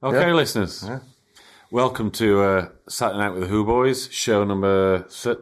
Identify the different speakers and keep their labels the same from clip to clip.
Speaker 1: Okay, listeners.
Speaker 2: Yeah.
Speaker 1: Welcome to Saturday Night with the Who Boys, show number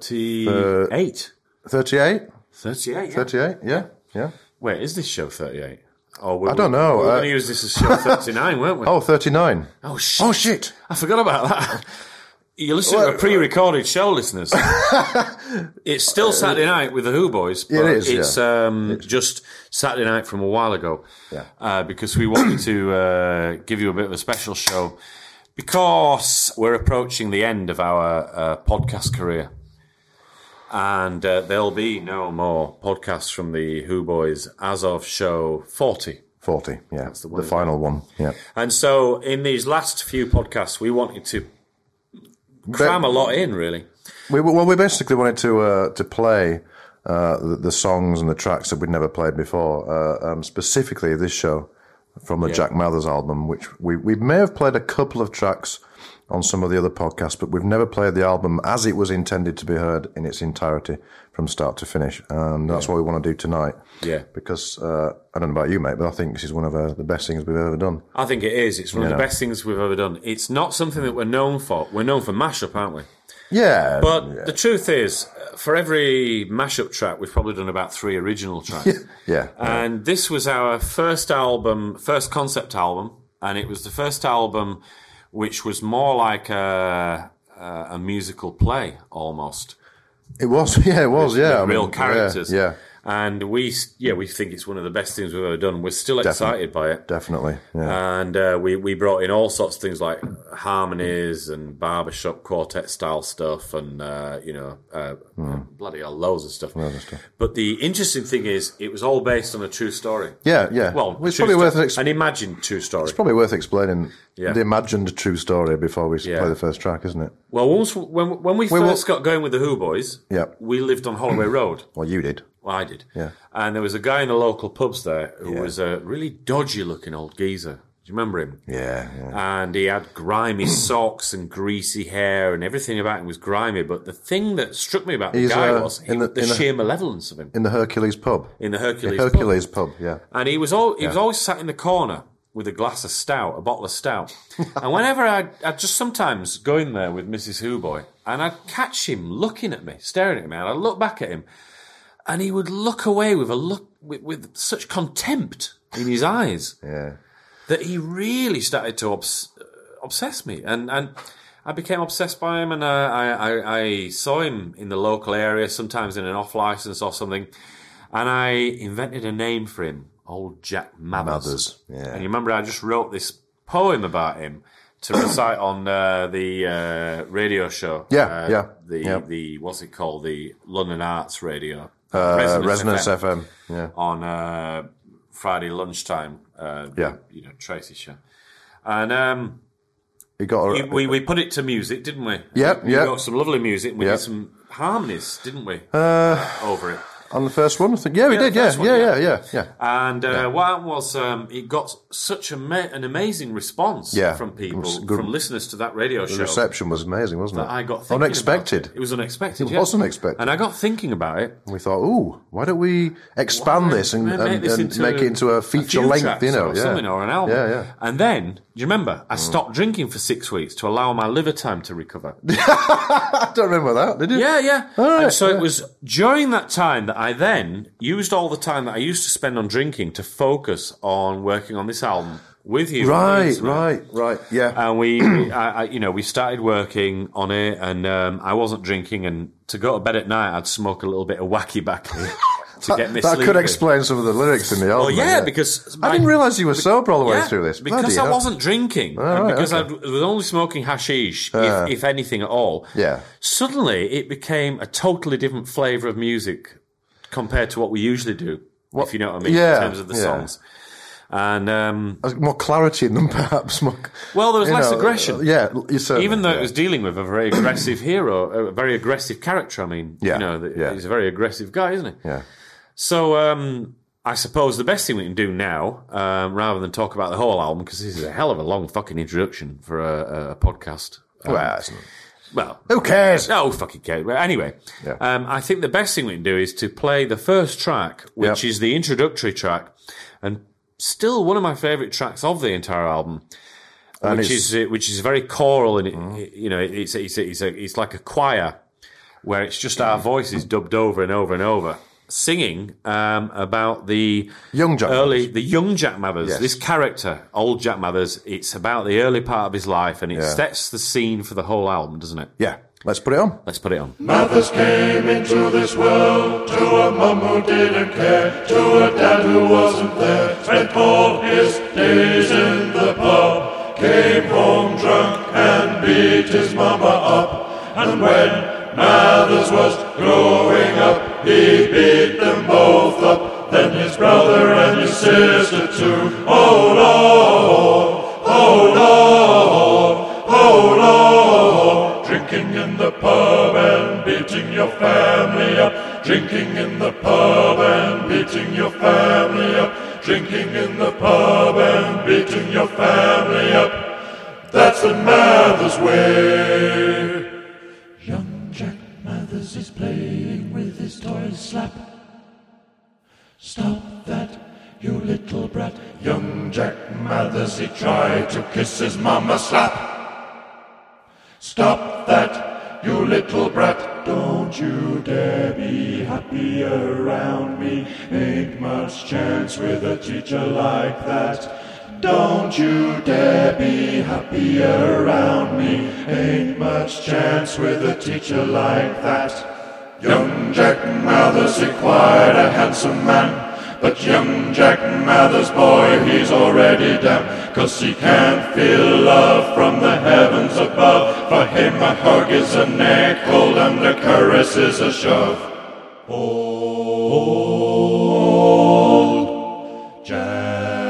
Speaker 1: 38.
Speaker 2: 38?
Speaker 1: 38, yeah.
Speaker 2: 38, yeah.
Speaker 1: Wait, is this show 38? Oh,
Speaker 2: I don't know.
Speaker 1: We were going to use this as show 39, weren't we?
Speaker 2: Oh, 39.
Speaker 1: Oh, shit.
Speaker 2: Oh, shit.
Speaker 1: I forgot about that. You're listening to a pre-recorded show, listeners. It's still Saturday Night with the Who Boys, but it's just Saturday night from a while ago.
Speaker 2: Yeah.
Speaker 1: Because we wanted to give you a bit of a special show because we're approaching the end of our podcast career. And there'll be no more podcasts from the Who Boys as of show 40.
Speaker 2: 40, yeah. That's the final one, yeah.
Speaker 1: And so in these last few podcasts, we wanted to cram a lot in, really.
Speaker 2: We basically wanted to play the songs and the tracks that we'd never played before, specifically this show from the Jack Mathers album, which we may have played a couple of tracks on some of the other podcasts, but we've never played the album as it was intended to be heard in its entirety from start to finish. And that's what we want to do tonight.
Speaker 1: Yeah.
Speaker 2: Because, I don't know about you, mate, but I think this is one of the best things we've ever done.
Speaker 1: I think it is. It's one of the best things we've ever done. It's not something that we're known for. We're known for mashup, aren't we?
Speaker 2: Yeah.
Speaker 1: But the truth is, for every mashup track, we've probably done about 3 original tracks.
Speaker 2: Yeah.
Speaker 1: And this was our first concept album, and it was the first album which was more like a musical play, almost.
Speaker 2: It was, with
Speaker 1: real characters.
Speaker 2: Yeah.
Speaker 1: And we think it's one of the best things we've ever done. We're still excited by it.
Speaker 2: Definitely, yeah.
Speaker 1: And we brought in all sorts of things like harmonies and barbershop quartet style stuff and, bloody hell, loads of stuff. But the interesting thing is, it was all based on a true story.
Speaker 2: Yeah.
Speaker 1: Well,
Speaker 2: it's probably worth
Speaker 1: an imagined true story.
Speaker 2: It's probably worth explaining the imagined true story before we play the first track, isn't it?
Speaker 1: Well, when we first got going with the Who Boys, we lived on Holloway Road.
Speaker 2: Well, you did.
Speaker 1: Well, I did.
Speaker 2: Yeah.
Speaker 1: And there was a guy in the local pubs there who was a really dodgy-looking old geezer. Do you remember him?
Speaker 2: Yeah.
Speaker 1: And he had grimy socks and greasy hair, and everything about him was grimy. But the thing that struck me about the guy was the sheer malevolence of him.
Speaker 2: In the Hercules pub.
Speaker 1: In the Hercules
Speaker 2: pub, yeah.
Speaker 1: And he was always sat in the corner with a glass of stout, a bottle of stout. And whenever I'd just sometimes go in there with Mrs. Who Boy, and I'd catch him looking at me, staring at me, and I'd look back at him, and he would look away with such contempt in his eyes that he really started to obsess me. And I became obsessed by him, and I saw him in the local area, sometimes in an off-license or something, and I invented a name for him, Old Jack Mathers.
Speaker 2: Yeah.
Speaker 1: And you remember I just wrote this poem about him to recite on the radio show. The what's it called? The London Arts Radio.
Speaker 2: Resonance FM. Yeah.
Speaker 1: On Friday lunchtime. Tracy's show. And we put it to music, didn't we?
Speaker 2: Yeah.
Speaker 1: We got some lovely music, and we did some harmonies, didn't we? Over it.
Speaker 2: On the first one, I think. Yeah, we did. Yeah.
Speaker 1: And what happened was it got such an amazing response from people, from listeners to that radio show.
Speaker 2: The reception was amazing, wasn't it?
Speaker 1: I got thinking
Speaker 2: unexpected.
Speaker 1: About it. It was unexpected.
Speaker 2: It was unexpected.
Speaker 1: And I got thinking about it.
Speaker 2: And we thought, why don't we expand this and make it into a feature length,
Speaker 1: or something, or an album?
Speaker 2: Yeah.
Speaker 1: And then, do you remember? I stopped drinking for 6 weeks to allow my liver time to recover.
Speaker 2: I don't remember that. Did you?
Speaker 1: Yeah.
Speaker 2: All right.
Speaker 1: And so it was during that time that I then used all the time that I used to spend on drinking to focus on working on this album with you.
Speaker 2: Right. Yeah.
Speaker 1: And we started working on it, and I wasn't drinking, and to go to bed at night, I'd smoke a little bit of wacky backy to get me sleepy.
Speaker 2: That could explain some of the lyrics in the album.
Speaker 1: Well, yeah, because
Speaker 2: I didn't realise you were sober all the way through this.
Speaker 1: Because I wasn't drinking, and because I was only smoking hashish, if anything at all.
Speaker 2: Yeah.
Speaker 1: Suddenly, it became a totally different flavour of music compared to what we usually do, if you know what I mean, in terms of the songs. And
Speaker 2: more clarity in them, perhaps.
Speaker 1: Well, there was less aggression.
Speaker 2: Even
Speaker 1: though it was dealing with a very aggressive hero, a very aggressive character. I mean, he's a very aggressive guy, isn't he?
Speaker 2: Yeah.
Speaker 1: So I suppose the best thing we can do now, rather than talk about the whole album, because this is a hell of a long fucking introduction for a podcast. Well,
Speaker 2: who cares?
Speaker 1: No, fucking cares. But anyway, I think the best thing we can do is to play the first track, which is the introductory track, and still one of my favourite tracks of the entire album. which is very choral, and it's like a choir where it's just our voices dubbed over and over and over, singing about the
Speaker 2: young Jack
Speaker 1: Mathers.
Speaker 2: Yes.
Speaker 1: This character, old Jack Mathers, it's about the early part of his life, and it sets the scene for the whole album, doesn't it?
Speaker 2: Yeah. Let's put it on.
Speaker 1: Let's put it on.
Speaker 3: Mathers came into this world to a mum who didn't care, to a dad who wasn't there, spent all his days in the pub, came home drunk and beat his mama up. And when Mathers was growing up, he beat them both up, then his brother and his sister too. Oh Lord, oh Lord, oh Lord, drinking in the pub and beating your family up, drinking in the pub and beating your family up, drinking in the pub and beating your family up. That's the Mathers way. Young Jack Mathers is playing with his toy slap. Stop that, you little brat. Young Jack Mathers, he tried to kiss his mama slap. Stop that, you little brat. Don't you dare be happy around me. Ain't much chance with a teacher like that. Don't you dare be happy around me. Ain't much chance with a teacher like that. Young Jack Mathers, he quite a handsome man, but young Jack Mathers, boy, he's already down, 'cause he can't feel love from the heavens above. For him a hug is a neck hold and a caress is a shove. Old Jack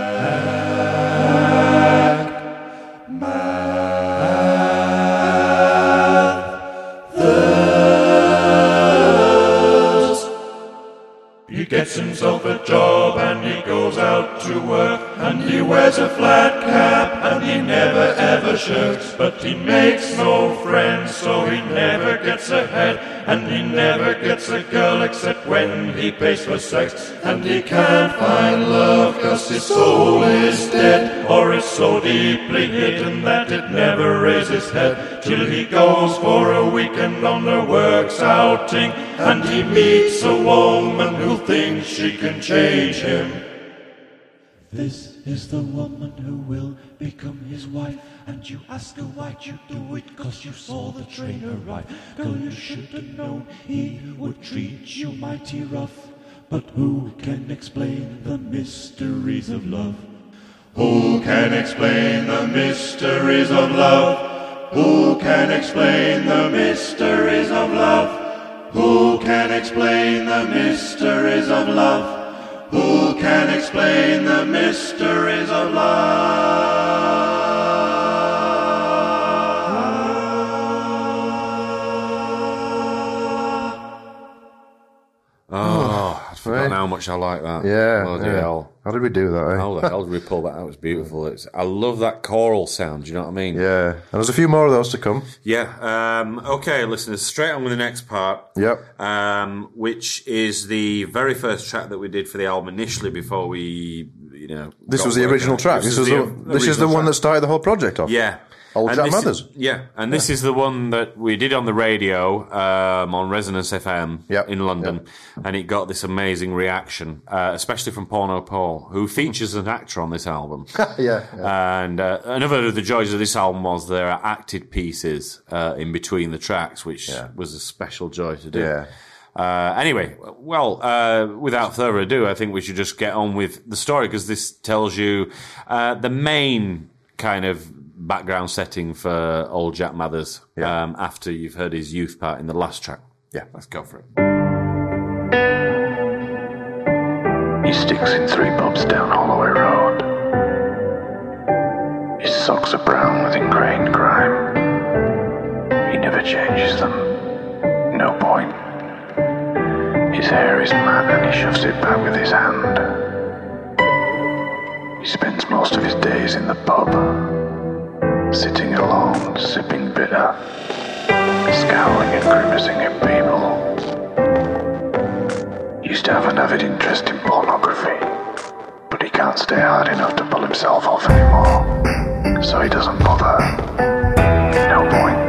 Speaker 3: gets himself a job and he goes out to work, and he wears a flat cap and he never ever shirks. But he makes no friends, so he never gets ahead, and he never gets a girl except when he pays for sex. And he can't find love 'cause his soul is dead, or is so deeply hidden that it never raises head, till he goes for a weekend on a works outing, and he meets a woman who thinks she can change him. This is the woman who will become his wife, and you ask her why'd you do it, 'cause you saw the train arrive. Girl, you should have known he would treat you mighty rough. But who can explain the mysteries of love? Who can explain the mysteries of love? Who can explain the mysteries of love? Who can explain the mysteries of love? Who can explain the mysteries of love?
Speaker 1: Oh, I've forgotten how much I like that.
Speaker 2: Yeah.
Speaker 1: Bloody hell.
Speaker 2: How did we do that, eh?
Speaker 1: How the hell did we pull that out? It was beautiful. I love that choral sound, do you know what I mean?
Speaker 2: Yeah. And there's a few more of those to come.
Speaker 1: Yeah. Okay, listeners, straight on with the next part.
Speaker 2: Yep.
Speaker 1: Which is the very first track that we did for the album initially before we,
Speaker 2: This was the original track. This is the one that started the whole project off.
Speaker 1: Yeah.
Speaker 2: Old Jack Mathers.
Speaker 1: And this is the one that we did on the radio on Resonance FM in London, and it got this amazing reaction, especially from Porno Paul, who features an actor on this album. And another of the joys of this album was there are acted pieces in between the tracks, which was a special joy to do.
Speaker 2: Yeah.
Speaker 1: Anyway, without further ado, I think we should just get on with the story, because this tells you the main kind of background setting for old Jack Mathers after you've heard his youth part in the last track. Yeah, let's go for it.
Speaker 4: He sticks in 3 pubs down Holloway Road. His socks are brown with ingrained grime. He never changes them. No point. His hair is mad and he shoves it back with his hand. He spends most of his days in the pub, sitting alone, sipping bitter, scowling and grimacing at people. He used to have an avid interest in pornography, but he can't stay hard enough to pull himself off anymore. so he doesn't bother. No point.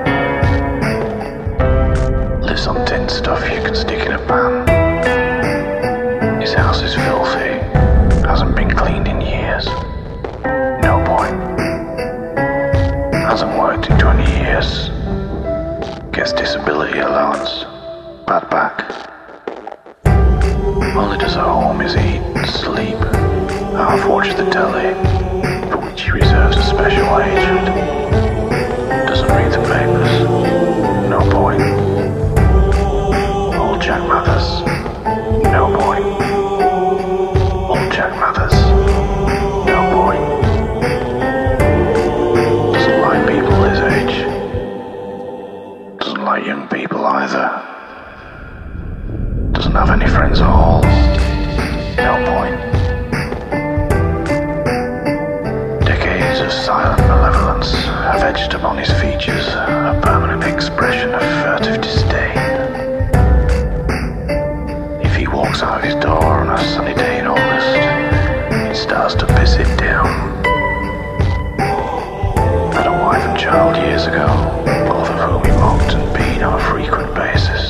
Speaker 4: Lives on tin stuff you can stick in a pan. His house is filthy, hasn't been cleaned in years. No point. Hasn't worked in 20 years. Gets disability allowance. Bad back. All he does at home is eat, sleep, half watch the telly, for which he reserves a special hatred. Doesn't read the papers. No point. Old Jack Mathers. No point. Old Jack Mathers. No point. Doesn't like people his age. Doesn't like young people either. Doesn't have any friends at all. No point. Decades of silent malevolence have etched upon his features a permanent expression of furtive disdain. If he walks out of his door on a sunny day in August, it starts to piss him down. Had a wife and child years ago, both of whom he mocked and beat on a frequent basis.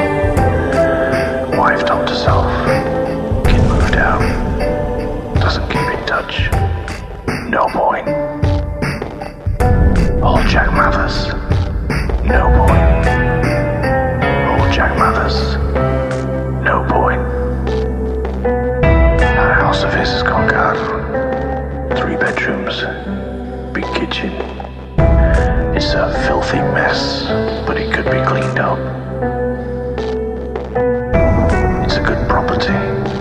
Speaker 4: Wife told herself, kid moved out, doesn't keep in touch, no point. Old Jack Mathers, no point. Old Jack Mathers, no point. That house of his has got a garden, 3 bedrooms, big kitchen. It's a filthy mess, but it could be cleaned up. It's a good property.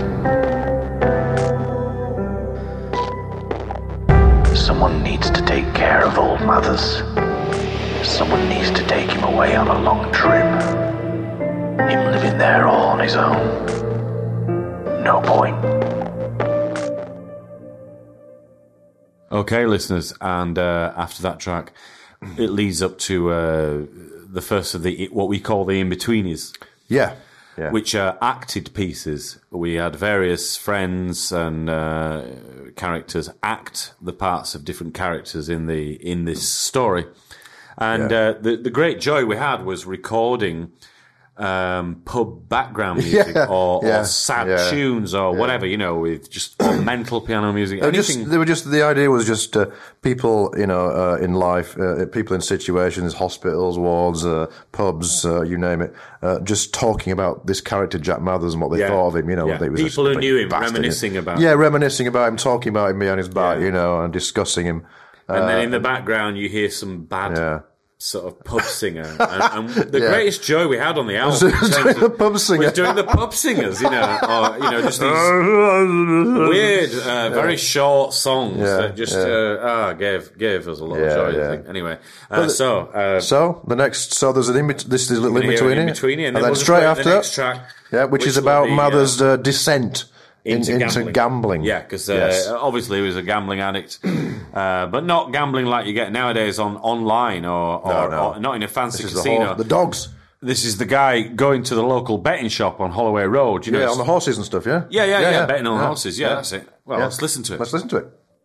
Speaker 4: Someone needs to take care of old Mathers. Someone needs to take him away on a long trip. Him living there all on his own. No point.
Speaker 1: Okay, listeners, and after that track, it leads up to the first of the what we call the in-betweenies.
Speaker 2: Yeah.
Speaker 1: Which are acted pieces. We had various friends and characters act the parts of different characters in this story, and the great joy we had was recording pub background music or sad tunes or whatever, with just mental piano music.
Speaker 2: The idea was just people, in life, people in situations, hospitals, wards, pubs, you name it, just talking about this character Jack Mathers and what they thought of him. What they was
Speaker 1: people who knew him, reminiscing about.
Speaker 2: Yeah, reminiscing about him, talking about him behind his back, and discussing him.
Speaker 1: And then in the background, you hear some bad. Sort of pub singer, and the greatest joy we had on the album
Speaker 2: was doing the pub
Speaker 1: singers, or just these weird, very short songs that just gave us a lot of joy. I think. Anyway, so
Speaker 2: there's this is a little in-between,
Speaker 1: and then
Speaker 2: straight after
Speaker 1: the next track,
Speaker 2: which is about Mathers' descent into gambling.
Speaker 1: Yeah, because obviously he was a gambling addict, but not gambling like you get nowadays online or not in a fancy casino.
Speaker 2: The dogs.
Speaker 1: This is the guy going to the local betting shop on Holloway Road.
Speaker 2: On the horses and stuff, yeah?
Speaker 1: Yeah, betting on horses. Yeah, that's it. Well, let's listen to it.
Speaker 2: Let's listen to it.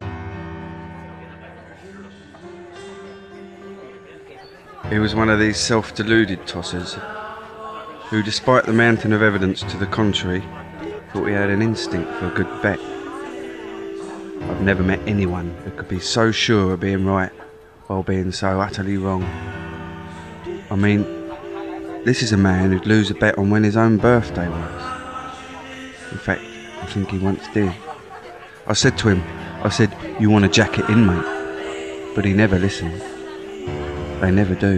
Speaker 5: He was one of these self-deluded tossers who, despite the mountain of evidence to the contrary, thought he had an instinct for a good bet. I've never met anyone who could be so sure of being right while being so utterly wrong. I mean, this is a man who'd lose a bet on when his own birthday was. In fact, I think he once did. I said to him, you want to jack it in, mate? But he never listened. They never do.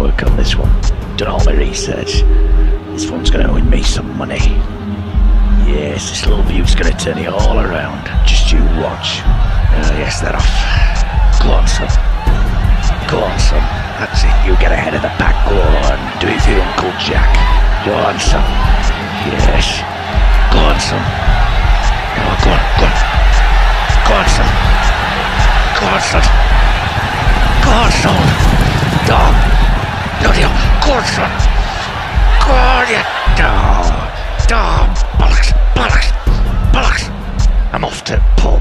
Speaker 6: This one's going to win me some money.
Speaker 4: Yes, this little view's gonna turn it all around. Just you watch. Yes, that off. Go on, son. Go on, son. That's it. You get ahead of the pack. Go on. Do it for your Uncle Jack. Go on, son. Yes. Go on, son. Oh, go on, go on. Go on, son. Go on, son. Go on, son. Dog. Bloody hell. Go on, son. Go on, you dog. Dog. Bollocks. Bollocks. Bollocks. I'm off to pub.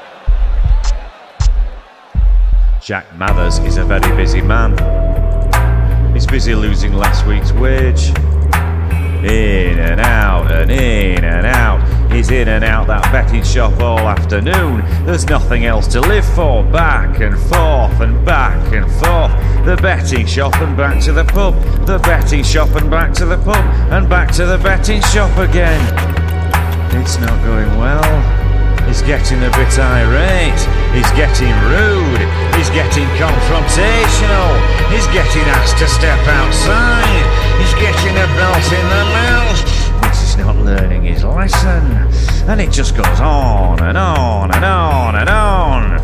Speaker 1: Jack Mathers is a very busy man. He's busy losing last week's wage. In and out and in and out. He's in and out that betting shop all afternoon. There's nothing else to live for. Back and forth and back and forth. The betting shop and back to the pub. The betting shop and back to the pub. And back to the betting shop again. It's not going well. He's getting a bit irate. He's getting rude. He's getting confrontational. He's getting asked to step outside. He's getting a belt in the mouth. But he's not learning his lesson. And it just goes on and on and on and on.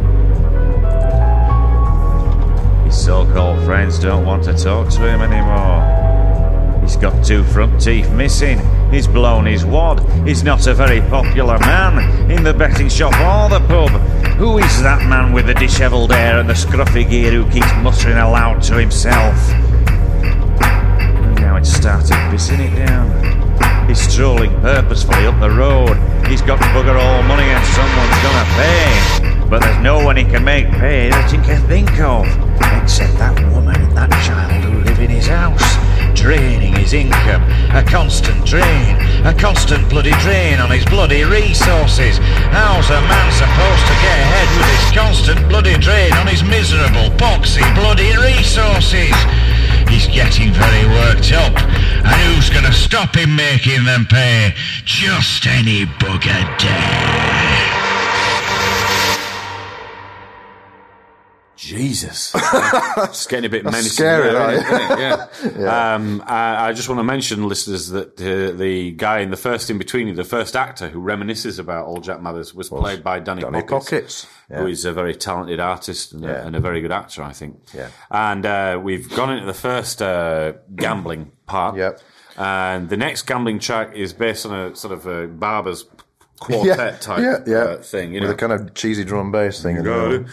Speaker 1: His so-called friends don't want to talk to him anymore. He's got 2 front teeth missing. He's blown his wad. He's not a very popular man in the betting shop or the pub. Who is that man with the dishevelled hair and the scruffy gear who keeps muttering aloud to himself? And now it's started pissing it down. He's strolling purposefully up the road. He's got bugger all money and someone's gonna pay. But there's no one he can make pay that he can think of, except that woman and that child who live in his house. Draining his income, a constant drain, a constant bloody drain on his bloody resources. How's a man supposed to get ahead with this constant bloody drain on his miserable, poxy bloody resources? He's getting very worked up, and who's gonna stop him making them pay? Just any bugger dare. Jesus. It's getting a bit menacing.
Speaker 2: Scary,
Speaker 1: there,
Speaker 2: right?
Speaker 1: isn't it? Yeah. I just want to mention, listeners, that the guy in the first in-between, the first actor who reminisces about old Jack Mathers, was played by Danny Pockets.
Speaker 2: Yeah.
Speaker 1: Who is a very talented artist and a very good actor, I think.
Speaker 2: Yeah.
Speaker 1: And we've gone into the first gambling part.
Speaker 2: Yep.
Speaker 1: And the next gambling track is based on a sort of a barber's quartet type thing, you know,
Speaker 2: with a kind of cheesy drum bass thing.
Speaker 1: Bet you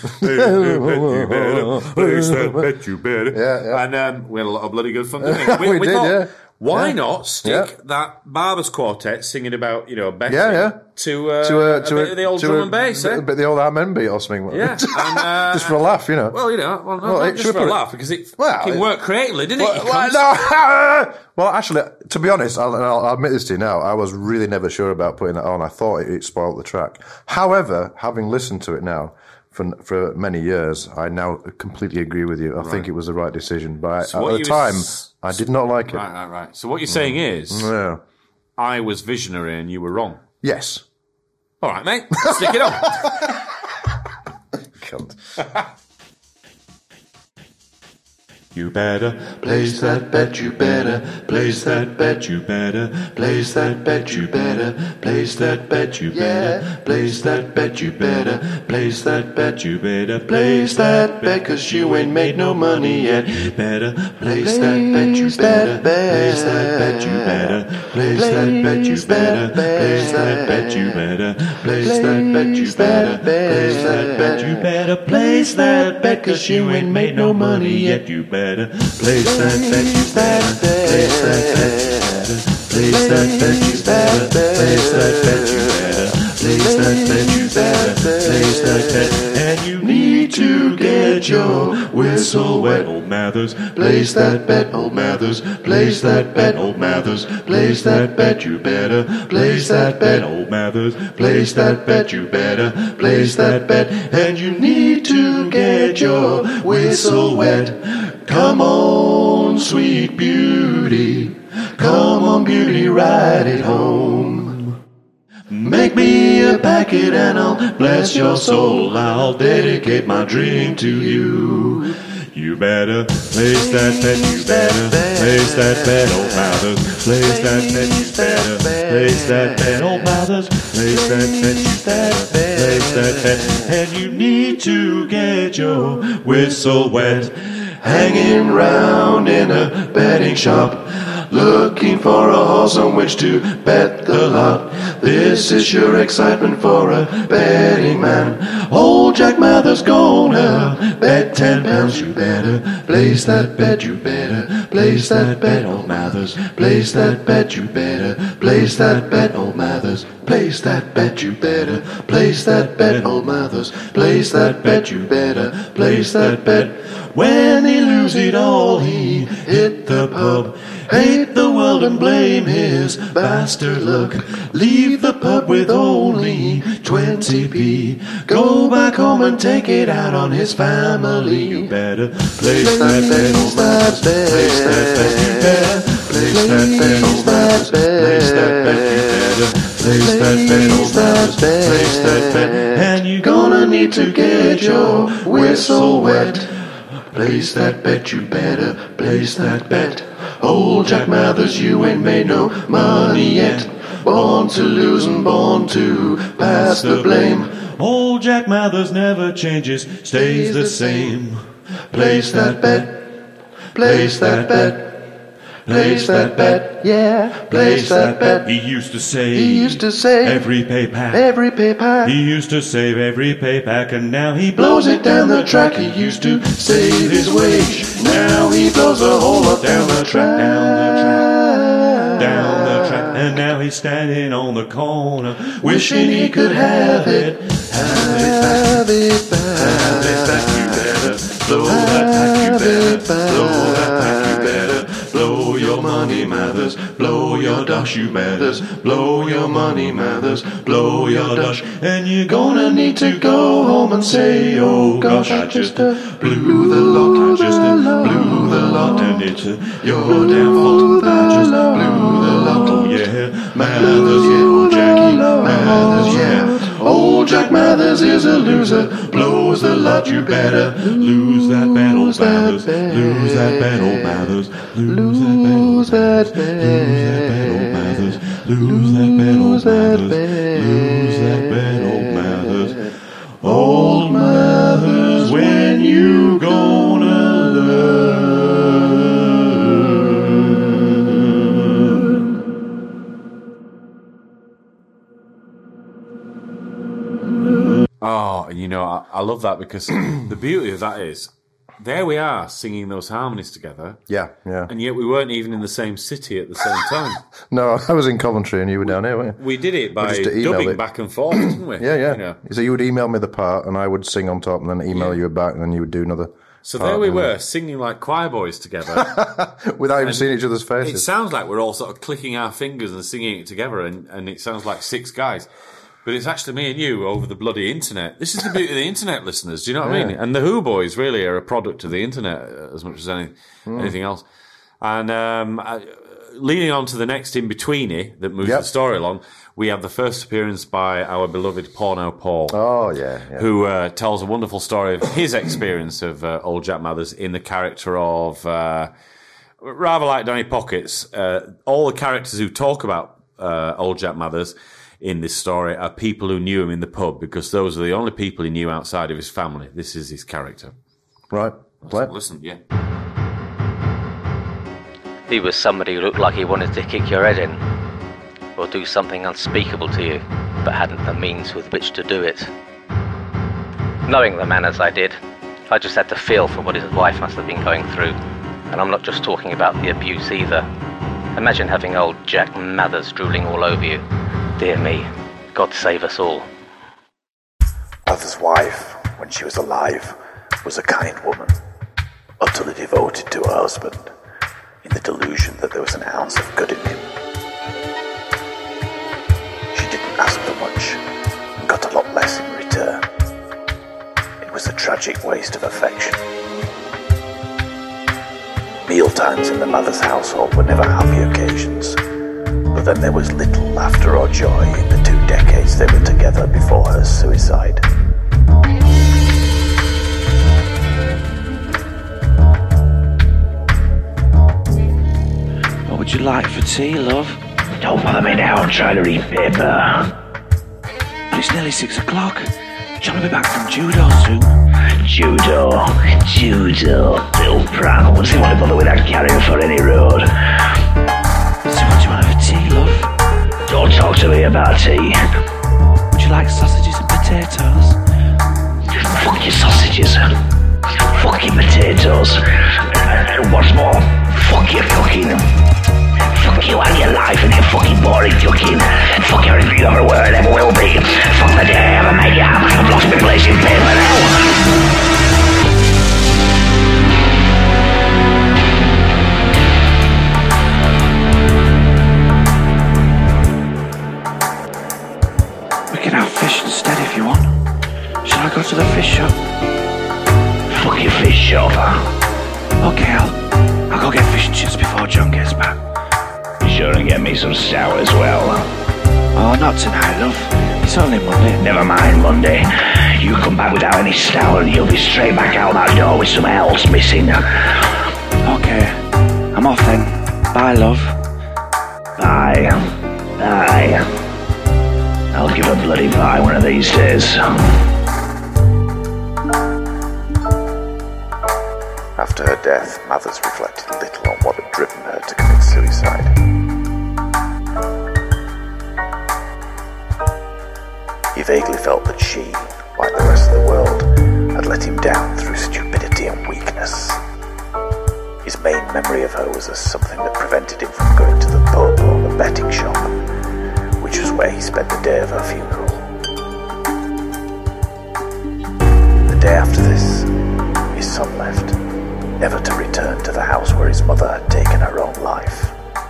Speaker 1: better.
Speaker 2: Yeah.
Speaker 1: And we had a lot of bloody good fun, didn't we?
Speaker 2: We did,
Speaker 1: thought,
Speaker 2: yeah.
Speaker 1: Why not stick that Barber's Quartet singing about, you know, betting to a bit of the old drum and bass,
Speaker 2: a bit of the old Amen beat or something.
Speaker 1: Yeah. And,
Speaker 2: just for a laugh, you know.
Speaker 1: Well, you know, not just for a laugh, because it fucking worked creatively, didn't it?
Speaker 2: Well, actually, to be honest, I'll admit this to you now, I was really never sure about putting that on. I thought it spoiled the track. However, having listened to it now, for many years, I now completely agree with you. I think it was the right decision. But
Speaker 1: So
Speaker 2: at the time, I did not like it.
Speaker 1: Right. So what you're saying is, I was visionary and you were wrong.
Speaker 2: Yes.
Speaker 1: All right, mate. Stick it on.
Speaker 2: Cunt.
Speaker 3: You better place that bet, you better place that bet, you better place that bet, you better place that bet, you better place that bet, you better place that bet, you better place that bet, 'cause you ain't made no money yet. You better place that bet, you better place that bet, you better place that bet, you better place that bet, you better place that bet, you better place that bet, you better place that bet, 'cause you ain't made no money yet. You better place that bet, you better place that bet, place that bet, you better place that bet, you better place that bet, you better place that bet, and you need to get your whistle wet, old Mathers. Place that bet, old Mathers. Place that bet, old Mathers. Place that bet, you better place that bet, old Mathers. Place that bet, you better place that bet, and you need to get your whistle wet. Come on, sweet beauty. Come on, beauty, ride it home. Make me a packet and I'll bless your soul. I'll dedicate my drink to you. You better place that bet, you better place that bet, old Mathers. Place that bet, you better place that bet, old Mathers. Place that bet, you better place that bet. And you need to get your whistle wet. Hanging round in a betting shop, looking for a horse on which to bet the lot. This is your excitement for a betting man. Old Jack Mathers gonna bet £10. You better place that bet, you better place that bet, old Mathers. Place that bet, you better place that bet, old Mathers. Place that bet, you better place that bet, old Mathers. Place that bet, you better place that bet. When he lose it all, he hit the pub. Hate the world and blame his bastard luck. Leave the pub with only 20p. Go back home and take it out on his family. You better place that bet, old Mathers. Place that bet, you better place that bet, old Mathers. Place that bet, you better place that bet, old Mathers. Place that bet, and you're gonna need to get your whistle wet. Place that bet, you better place that bet. Old Jack Mathers, you ain't made no money yet. Born to lose and born to pass the blame. Old Jack Mathers never changes, stays the same. Place that bet, place that bet. Place that bet, yeah, place that bet. He used to save every pay pack. He used to save every pay pack, and now he blows it down the track. He used to save his wage, now he blows a whole lot down the track, down the track. And now he's standing on the corner, wishing he could have it back. Have it back, you better blow that pack, you better blow that pack, you better. Blow your money, Mathers, blow your dosh, you Mathers. Blow your money, Mathers, blow your dosh. And you're gonna need to go home and say, oh gosh, I just blew the lot, I just blew the lot. And it's your damn fault, I just blew the lot. Oh yeah, Mathers, yeah, old Jackie Mathers, yeah. Old Jack Mathers is a loser, blows the lot, you better lose that bet, old Mathers. Lose that bet, old Mathers. Lose that bet, old Mathers. Lose that bet, old Mathers. Lose that bet, old Mathers. Old Mathers, when you gonna learn?
Speaker 1: Oh, and you know, I love that because the beauty of that is, there we are singing those harmonies together.
Speaker 2: Yeah.
Speaker 1: And yet we weren't even in the same city at the same time.
Speaker 2: No, I was in Coventry and you were down here, weren't you?
Speaker 1: We did it by dubbing back and forth, didn't we?
Speaker 2: Yeah.
Speaker 1: You know.
Speaker 2: So you would email me the part and I would sing on top and then email you back and then you would do another.
Speaker 1: So there we were, singing like choir boys together.
Speaker 2: Without even seeing each other's
Speaker 1: It
Speaker 2: faces.
Speaker 1: sounds like we're all sort of clicking our fingers and singing it together, and it sounds like six guys. But it's actually me and you over the bloody internet. This is the beauty of the internet, listeners. Do you know what I mean? And the Who Boys really are a product of the internet as much as anything else. And leading on to the next in-betweenie that moves the story along, we have the first appearance by our beloved Porno Paul.
Speaker 2: Oh, yeah.
Speaker 1: Who tells a wonderful story of his experience of old Jack Mathers in the character of, rather like Danny Pockets, all the characters who talk about old Jack Mathers in this story are people who knew him in the pub, because those are the only people he knew outside of his family. This is his character.
Speaker 2: Right. Play.
Speaker 1: Listen, yeah.
Speaker 6: He was somebody who looked like he wanted to kick your head in, or do something unspeakable to you, but hadn't the means with which to do it. Knowing the man as I did, I just had to feel for what his wife must have been going through. And I'm not just talking about the abuse either. Imagine having old Jack Mathers drooling all over you. Dear me, God save us all.
Speaker 4: Mathers' wife, when she was alive, was a kind woman, utterly devoted to her husband, in the delusion that there was an ounce of good in him. She didn't ask for much, and got a lot less in return. It was a tragic waste of affection. Mealtimes in the Mathers household were never happy occasions, but then there was little laughter or joy in the 2 decades they were together before her suicide. would you like for tea, love? Don't bother me now, I'm trying to read paper. But it's nearly 6 o'clock. John will be back from judo soon. Judo. Little pran. What's he want to bother with that carrier for any road? So what do you want for tea, love? Don't talk to me about tea. Would you like sausages and potatoes? Fuck your sausages. Fuck your potatoes. And what's more, fuck your cooking. Fuck you and your life and your fucking boring cooking. Fuck everything you ever were and ever will be. Fuck the day I ever made you up. I've lost my place in paper now. We can have fish instead if you want. Shall I go to the fish shop? Fuck your fish shop. Okay, I'll go get fish and chips before John gets back. Be sure and get me some stout as well. Oh, not tonight, love. It's only Monday. Never mind Monday. You come back without any stout and you'll be straight back out that door with some else missing. Okay, I'm off then. Bye, love. Bye. I'll give a bloody bye one of these days.
Speaker 2: After her death, Mathers reflected little on what had driven her to commit suicide. He vaguely felt that she, like the rest of the world, had let him down through stupidity and weakness. His main memory of her was as something that prevented him from going to the pub or the betting shop, which was where he spent the day of her funeral. The day after this, his son left, never to return to the house where his mother had taken her own life.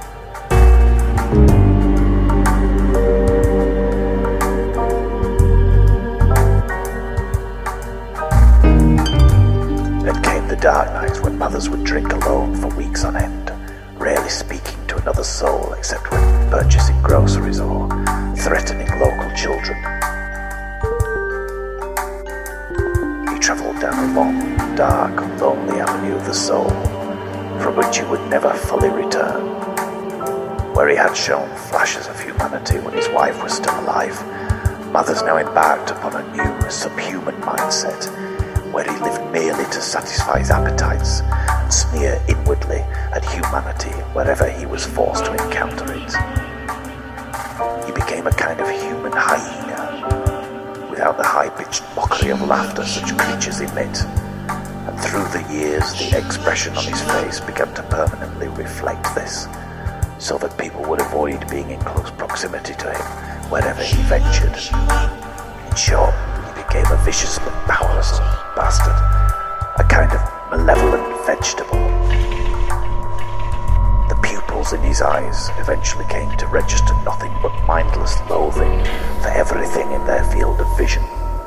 Speaker 2: Then came the dark nights when Mathers would drink alone for weeks on end, rarely speaking to another soul except when purchasing groceries or threatening local children. He travelled down a long, dark, lonely avenue of the soul, from which he would never fully return. Where he had shown flashes of humanity when his wife was still alive, Mathers now embarked upon a new, subhuman mindset, where he lived merely to satisfy his appetites and sneer inwardly at humanity wherever he was forced to encounter it. He became a kind of human hyena, without the high-pitched mockery of laughter such creatures emit. And through the years, the expression on his face began to permanently reflect this, so that people would avoid being in close proximity to him wherever he ventured. In short, he became a vicious but powerless bastard, a kind of malevolent vegetable. The pupils in his eyes eventually came to register nothing but mindless loathing for everything in their field of vision.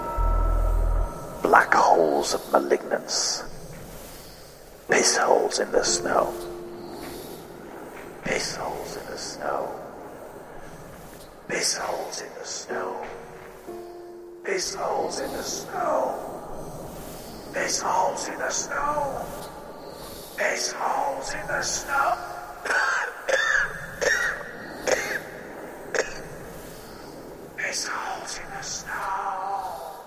Speaker 2: Black holes of malignance. Piss holes in the snow. Piss holes in the snow. Piss holes in the snow. Piss holes in the snow. Piss holes in the snow. Piss holes in the snow. Piss holes in the snow.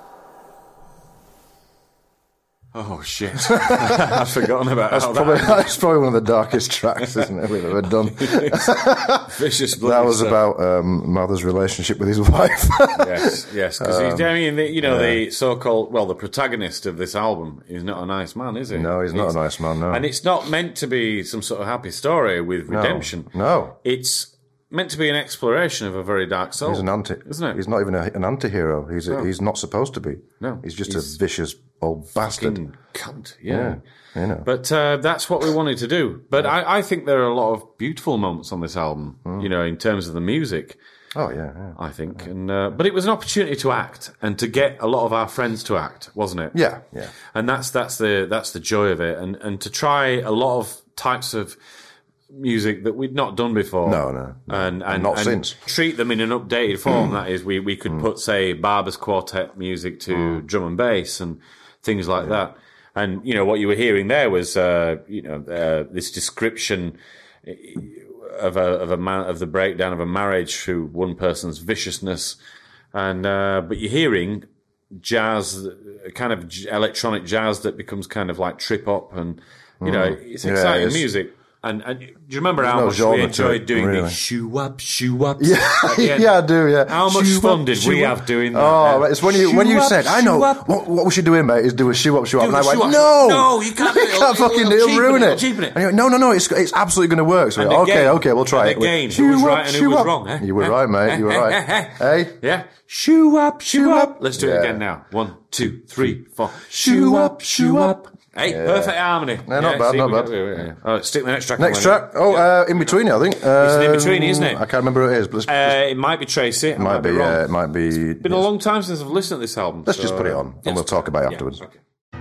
Speaker 1: Oh shit! I've forgotten about
Speaker 2: That's probably one of the darkest tracks, isn't it, we've ever done.
Speaker 1: Vicious blood.
Speaker 2: That was about Mother's relationship with his wife.
Speaker 1: yes, because the so-called, the protagonist of this album is not a nice man, is he?
Speaker 2: No, he's not a nice man, no.
Speaker 1: And it's not meant to be some sort of happy story with redemption.
Speaker 2: No.
Speaker 1: It's meant to be an exploration of a very dark soul.
Speaker 2: He's
Speaker 1: isn't it?
Speaker 2: He's not even an anti-hero. He's not supposed to be.
Speaker 1: No.
Speaker 2: He's just a vicious old bastard.
Speaker 1: Cunt, yeah.
Speaker 2: You know.
Speaker 1: But that's what we wanted to do. But I think there are a lot of beautiful moments on this album, in terms of the music.
Speaker 2: Oh, yeah.
Speaker 1: I think. And but it was an opportunity to act and to get a lot of our friends to act, wasn't it?
Speaker 2: Yeah.
Speaker 1: And that's the joy of it. And to try a lot of types of music that we'd not done before.
Speaker 2: No.
Speaker 1: And
Speaker 2: not since.
Speaker 1: Treat them in an updated form. That is, we could put, say, Barber's Quartet music to drum and bass and things like that. And, what you were hearing there was, this description of the breakdown of a marriage through one person's viciousness, and but you're hearing jazz, kind of electronic jazz that becomes kind of like trip hop, and you know, it's exciting music. And do you remember how much we enjoyed doing the shoo up?
Speaker 2: Yeah, I do. Yeah.
Speaker 1: How much fun did we have doing that?
Speaker 2: Oh, it's when you said, "I know what we should do, mate, is do a shoe up." And I went, "No,
Speaker 1: you can't.
Speaker 2: You can't fucking it'll ruin it." And he went, "No, it's absolutely going to work." So okay, we'll try it.
Speaker 1: Again, who was right and who was wrong? Eh?
Speaker 2: You were right, mate. You were right. Hey,
Speaker 1: yeah. Shoo up. Let's do it again now. 1, 2, 3, 4. Shoo up. Hey, perfect harmony.
Speaker 2: No, not bad.
Speaker 1: All right, stick the next track.
Speaker 2: Next track. In between, I think.
Speaker 1: It's an in between, isn't it?
Speaker 2: I can't remember who it is. But
Speaker 1: it might be Tracy. It might be.
Speaker 2: It might be.
Speaker 1: It's been a long time since I've listened to this album.
Speaker 2: Let's just put it on, and we'll talk about it afterwards.
Speaker 1: Okay.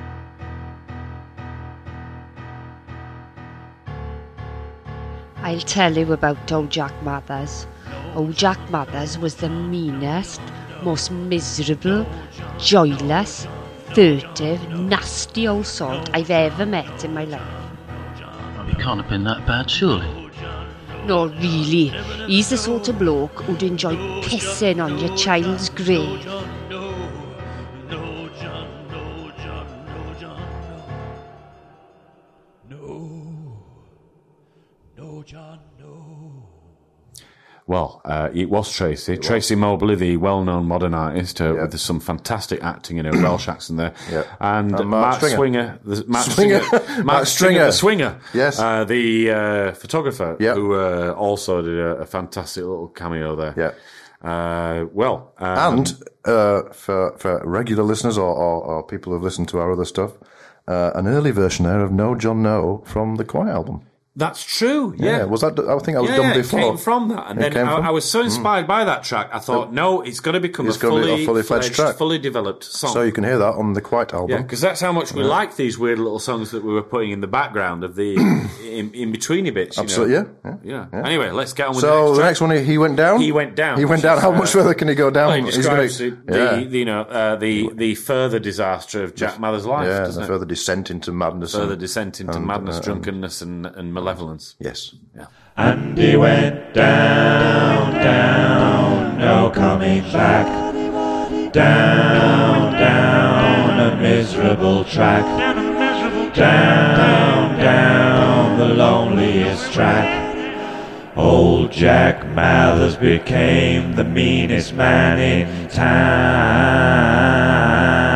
Speaker 7: I'll tell you about old Jack Mathers. Old Jack Mathers was the meanest, most miserable, joyless, furtive, nasty old sod I've ever met in my life.
Speaker 8: He can't have been that bad, surely.
Speaker 7: No, really. He's the sort of bloke who'd enjoy pissing on your child's grave.
Speaker 1: Well, it was Tracy. Tracy Mobley, the well-known modern artist, with some fantastic acting in her Welsh accent there. And Mark Stringer. Mark Stringer, the Swinger.
Speaker 2: Yes.
Speaker 1: The photographer, who also did a fantastic little cameo there.
Speaker 2: And for regular listeners or people who've listened to our other stuff, an early version there of No John No from the Quiet album.
Speaker 1: That's true, yeah.
Speaker 2: Was that? I think I was done before.
Speaker 1: It came from that. And then I was so inspired by that track, I thought, no, it's going to become a fully fledged track. Fully developed song.
Speaker 2: So you can hear that on the Quiet album.
Speaker 1: Yeah, because that's how much we like these weird little songs that we were putting in the background of the in-betweeny bits.
Speaker 2: Absolutely,
Speaker 1: yeah. Anyway, let's get on with
Speaker 2: the next one. He went down?
Speaker 1: He went down.
Speaker 2: How much further can he go down?
Speaker 1: Well, he describes the further disaster of Jack Mather's life, doesn't it?
Speaker 2: Further descent into madness.
Speaker 1: Madness, drunkenness, and malevolence.
Speaker 2: Yes.
Speaker 1: Yeah.
Speaker 3: And he went down, no coming back. Down, a miserable track. Down, the loneliest track. Old Jack Mathers became the meanest man in town.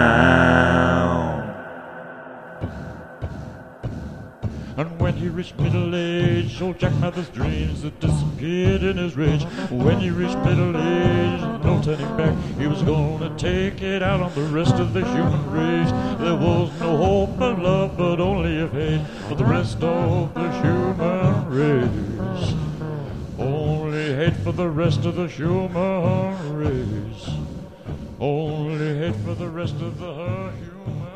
Speaker 3: And when he reached middle age, old Jack Mathers' dreams had disappeared in his rage. When he reached middle age, no turning back, he was gonna take it out on the rest of the human race. There was no hope of love, but only of hate for the rest of the human race. Only hate for the rest of the human race. Only hate for the rest of the human race.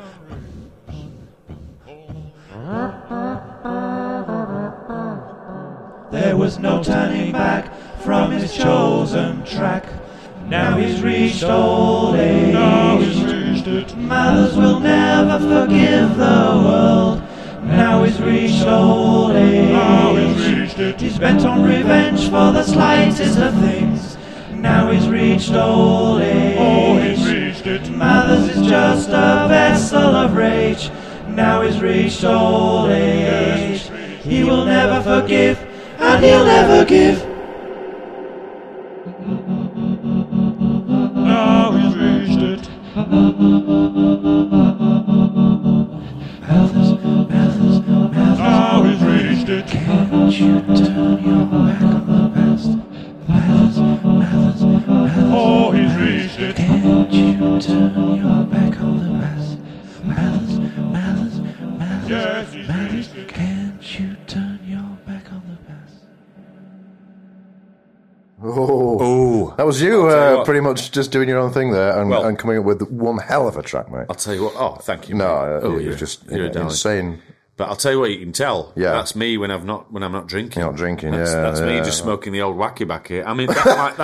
Speaker 3: There was no turning back from his chosen track. Now he's reached old age. Now he's reached it. Mathers will never forgive the world. Now he's reached old age. Now he's reached it. He's bent on revenge for the slightest of things. Now he's reached old age. Oh, he's reached it. Mathers is just a vessel of rage. Now he's reached old age. He will never forgive, and he'll never give. Now he's reached it. Mathers. Now he's reached it. Can't you turn your back on the past? Mathers. Oh, he's reached it. Can't you turn your back on the past? Mathers. Yes, he's reached it. Can't you turn your back on the past?
Speaker 2: Oh, that was you pretty much just doing your own thing there and coming up with one hell of a track, mate.
Speaker 1: I'll tell you what. Oh, thank you.
Speaker 2: No, it was just insane.
Speaker 1: But I'll tell you what, you can tell. Yeah, that's me when I'm not drinking.
Speaker 2: You're not drinking.
Speaker 1: That's me just smoking the old wacky backy. I mean, that's my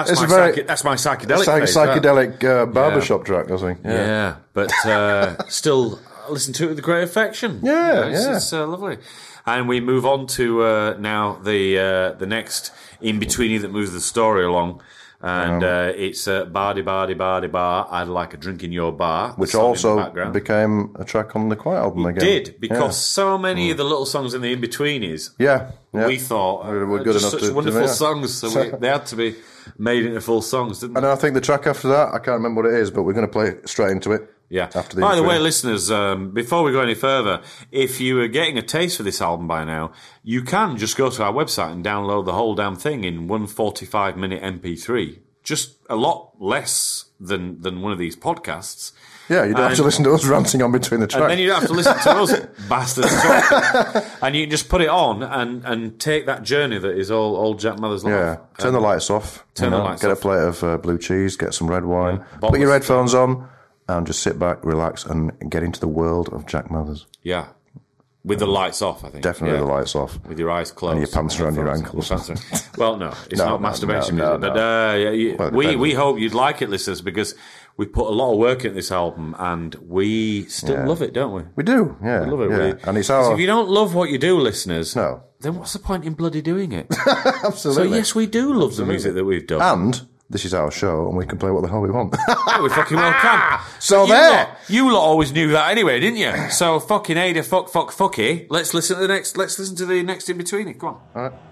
Speaker 1: psychedelic.
Speaker 2: It's like a psychedelic barbershop track, I think.
Speaker 1: Yeah, but still listen to it with great affection.
Speaker 2: Yeah,
Speaker 1: It's lovely. And we move on to now the next in-betweenie that moves the story along. And it's Bardy Bardy Bardy Bar, I'd Like a Drink in Your Bar.
Speaker 2: Which also became a track on the Quiet album again.
Speaker 1: It did, because so many of the little songs in the in-betweenies, we thought
Speaker 2: were good enough
Speaker 1: such
Speaker 2: to
Speaker 1: wonderful songs, so they had to be made into full songs, didn't they?
Speaker 2: And I think the track after that, I can't remember what it is, but we're going to play straight into it.
Speaker 1: Yeah.
Speaker 2: After the
Speaker 1: By the way, listeners, before we go any further, if you are getting a taste for this album by now, you can just go to our website and download the whole damn thing in 145-minute MP3. Just a lot less than one of these podcasts.
Speaker 2: Yeah, you don't have to listen to us ranting on between the tracks.
Speaker 1: And then you don't have to listen to us bastards talking. And you can just put it on and take that journey that is all Jack Mather's life.
Speaker 2: Yeah, turn the lights off.
Speaker 1: Turn the lights
Speaker 2: off. Get a plate of blue cheese, get some red wine, put your headphones on, and just sit back, relax, and get into the world of Jack Mathers.
Speaker 1: Yeah. With the lights off, I think.
Speaker 2: Definitely the lights off.
Speaker 1: With your eyes closed.
Speaker 2: And your pants around your ankles.
Speaker 1: Well, no, it's not masturbation music. But we hope you'd like it, listeners, because we put a lot of work into this album, and we still love it, don't we?
Speaker 2: We do, yeah.
Speaker 1: We love it.
Speaker 2: Yeah. And it's our...
Speaker 1: So if you don't love what you do, listeners,
Speaker 2: no,
Speaker 1: then what's the point in bloody doing it?
Speaker 2: Absolutely.
Speaker 1: So yes, we do love the music that we've done.
Speaker 2: And... this is our show, and we can play what the hell we want.
Speaker 1: We fucking well can.
Speaker 2: So there.
Speaker 1: You lot always knew that anyway, didn't you? So fucking Ada, fucky. Let's listen to the next in between it. Go on.
Speaker 2: All right.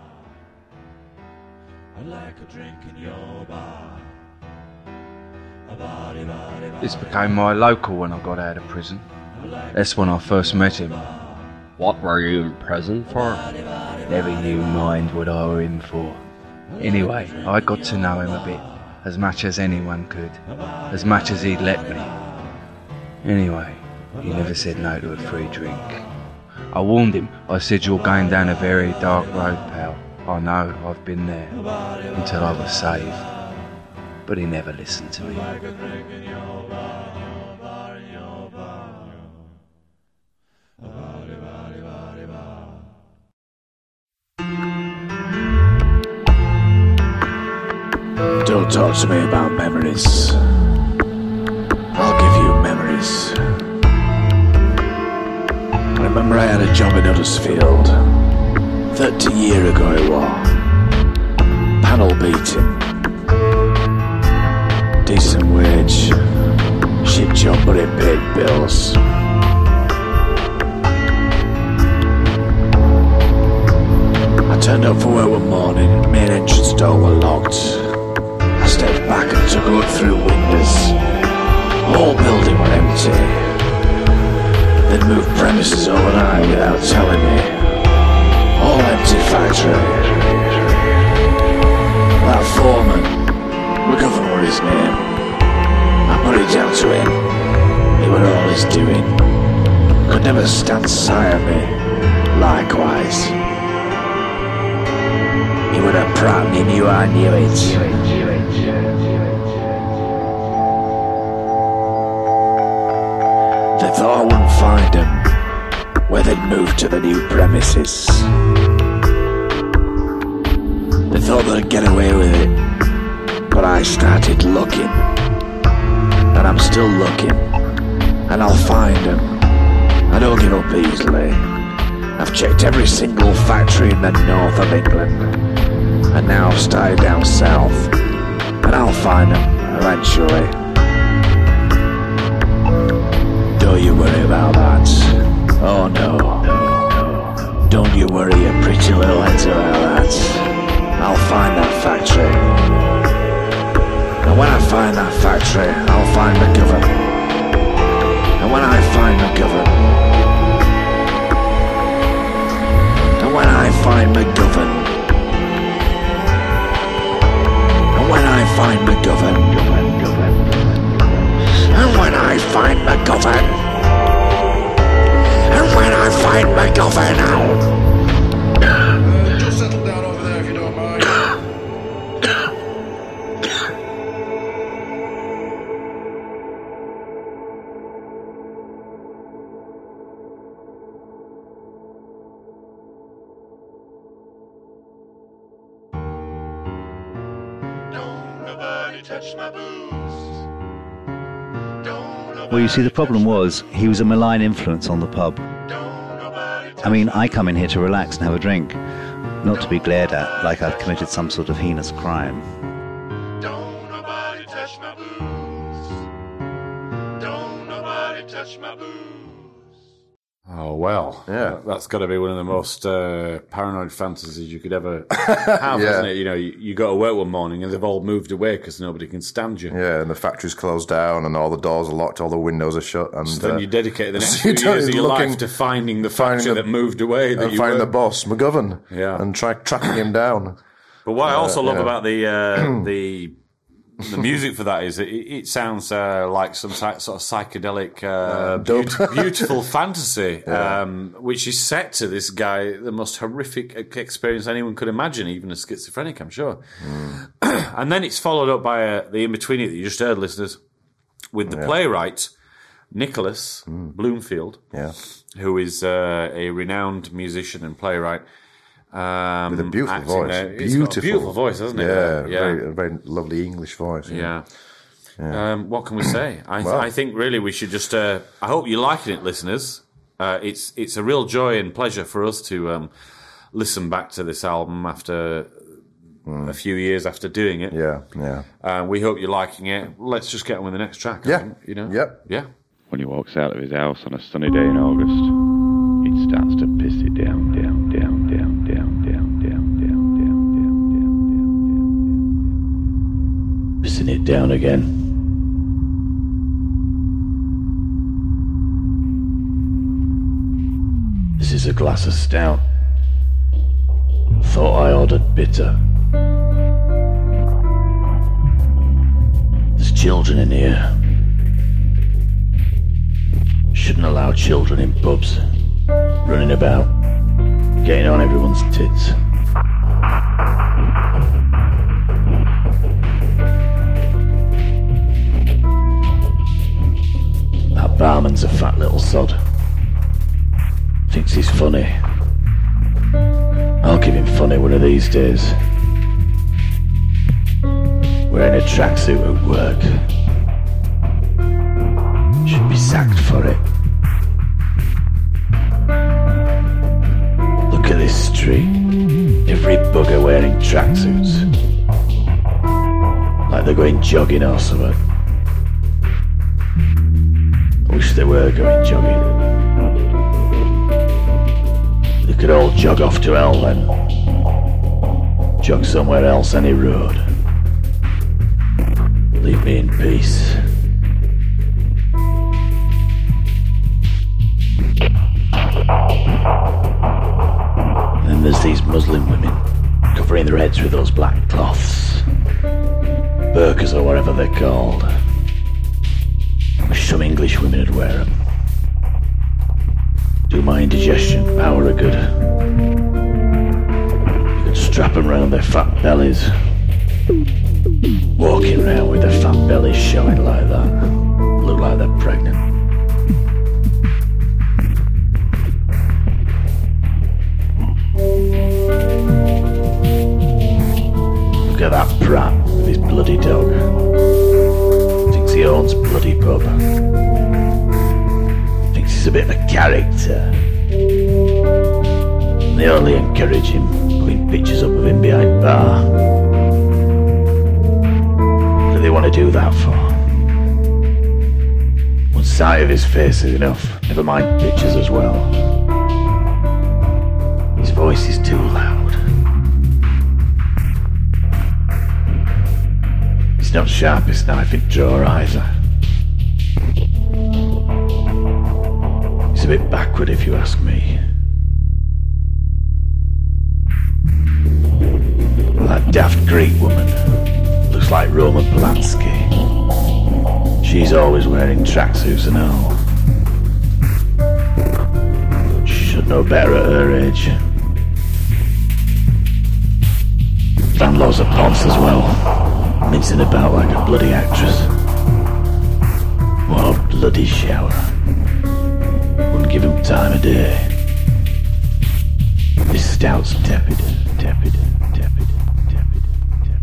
Speaker 3: I like a drink in your bar.
Speaker 5: This became my local when I got out of prison. That's when I first met him.
Speaker 9: What were you in prison for?
Speaker 5: Never you mind what I were in for. Anyway, I got to know him a bit, as much as anyone could, as much as he'd let me. Anyway, he never said no to a free drink. I warned him. I said, you're going down a very dark road, pal. I know, I've been there, until I was saved. But he never listened to me.
Speaker 4: Don't talk to me about memories. I'll give you memories. I remember I had a job in Huddersfield. 30 years ago it was. Panel beating. Decent wage. Shit job, but it paid bills. I turned up for work one morning. Main entrance door were locked. I stepped back and took a look through windows. The whole building were empty. They'd moved premises overnight without telling me. All empty factory. That foreman, McGovern were his name. I put it down to him. He were all he's doing. Could never stand sight of me. Likewise. He would have proud he knew I knew it. They thought I wouldn't find him where they'd moved to the new premises. They thought they'd get away with it, but I started looking. And I'm still looking, and I'll find him. I don't give up easily. I've checked every single factory in the north of England, and now I've started down south, and I'll find him eventually. Don't you worry about that. Oh no. Don't you worry your pretty little heads about that. I'll find that factory. And when I find that factory, I'll find McGovern. And when I find McGovern, and when I find McGovern, and when I find McGovern, and when I find McGovern, and when I find McGovern,
Speaker 2: Just settle down over there if you don't mind.
Speaker 3: Don't nobody touch my booze. Don't
Speaker 10: Well, you see, the problem was he was a malign influence on the pub. I mean, I come in here to relax and have a drink, not to be glared at like I've committed some sort of heinous crime.
Speaker 3: Don't nobody touch my booze. Don't nobody touch my booze.
Speaker 1: Oh, well.
Speaker 2: Yeah.
Speaker 1: That's got to be one of the most paranoid fantasies you could ever have,
Speaker 2: Yeah.
Speaker 1: isn't it? You know, you go to work one morning and they've all moved away because nobody can stand you.
Speaker 2: Yeah, and the factory's closed down and all the doors are locked, all the windows are shut. And
Speaker 1: So then you dedicate the next
Speaker 2: so
Speaker 1: few
Speaker 2: you're
Speaker 1: years of your
Speaker 2: looking-
Speaker 1: life to finding the factory that moved away. That
Speaker 2: and
Speaker 1: you
Speaker 2: finding the
Speaker 1: work.
Speaker 2: boss, McGovern,
Speaker 1: Yeah.
Speaker 2: and tracking him down.
Speaker 1: But what I also love
Speaker 2: yeah.
Speaker 1: about the music for that is it sounds like some sort of psychedelic, beautiful fantasy, which is set to this guy, the most horrific experience anyone could imagine, even a schizophrenic, I'm sure. And then it's followed up by the in-between it that you just heard, listeners, with the playwright, Nicholas Bloomfield, who is a renowned musician and playwright.
Speaker 2: With a beautiful voice.
Speaker 1: He's got a beautiful voice, hasn't he?
Speaker 2: Yeah, a very lovely English voice.
Speaker 1: Yeah. What can we say? I think really we should just. I hope you're liking it, listeners. It's a real joy and pleasure for us to listen back to this album after a few years after doing it.
Speaker 2: Yeah.
Speaker 1: We hope you're liking it. Let's just get on with the next track. I think, you know.
Speaker 2: Yep.
Speaker 1: Yeah.
Speaker 11: When he walks out of his house on a sunny day in August, it starts to piss it down, down, down, down, down, down, down, down, down, down, down, down.
Speaker 8: Pissing it down again. This is a glass of stout. Thought I ordered bitter. There's children in here. Shouldn't allow children in pubs, running about, getting on everyone's tits. That barman's a fat little sod. Thinks he's funny. I'll give him funny one of these days. Wearing a tracksuit at work. Should be sacked for it. Look at this street. Every bugger wearing tracksuits. Like they're going jogging or something. I wish they were going jogging. They could all jog off to hell then. Jog somewhere else, any road. Leave me in peace. Then there's these Muslim women covering their heads with those black cloths. Burqas or whatever they're called. Wish some English women would wear them. Do my indigestion power a good. You could strap them round their fat bellies. Walking round with their fat bellies showing like that. Look like they're pregnant. Look at that prat with his bloody dog. Thinks he owns bloody pub. Thinks he's a bit of a character. And they only encourage him, putting pictures up of him behind bar. What do they want to do that for? One sight of his face is enough, never mind pictures as well. His voice is too loud. He's not sharpest knife in drawer either. He's a bit backward if you ask me. That daft Greek woman looks like Roman Polanski. She's always wearing tracksuits and all. She should know better at her age. Landlord's a ponce as well, mincing about like a bloody actress. What a bloody shower. Wouldn't give him time of day. This stout's tepid, tepid, tepid, tepid, tepid.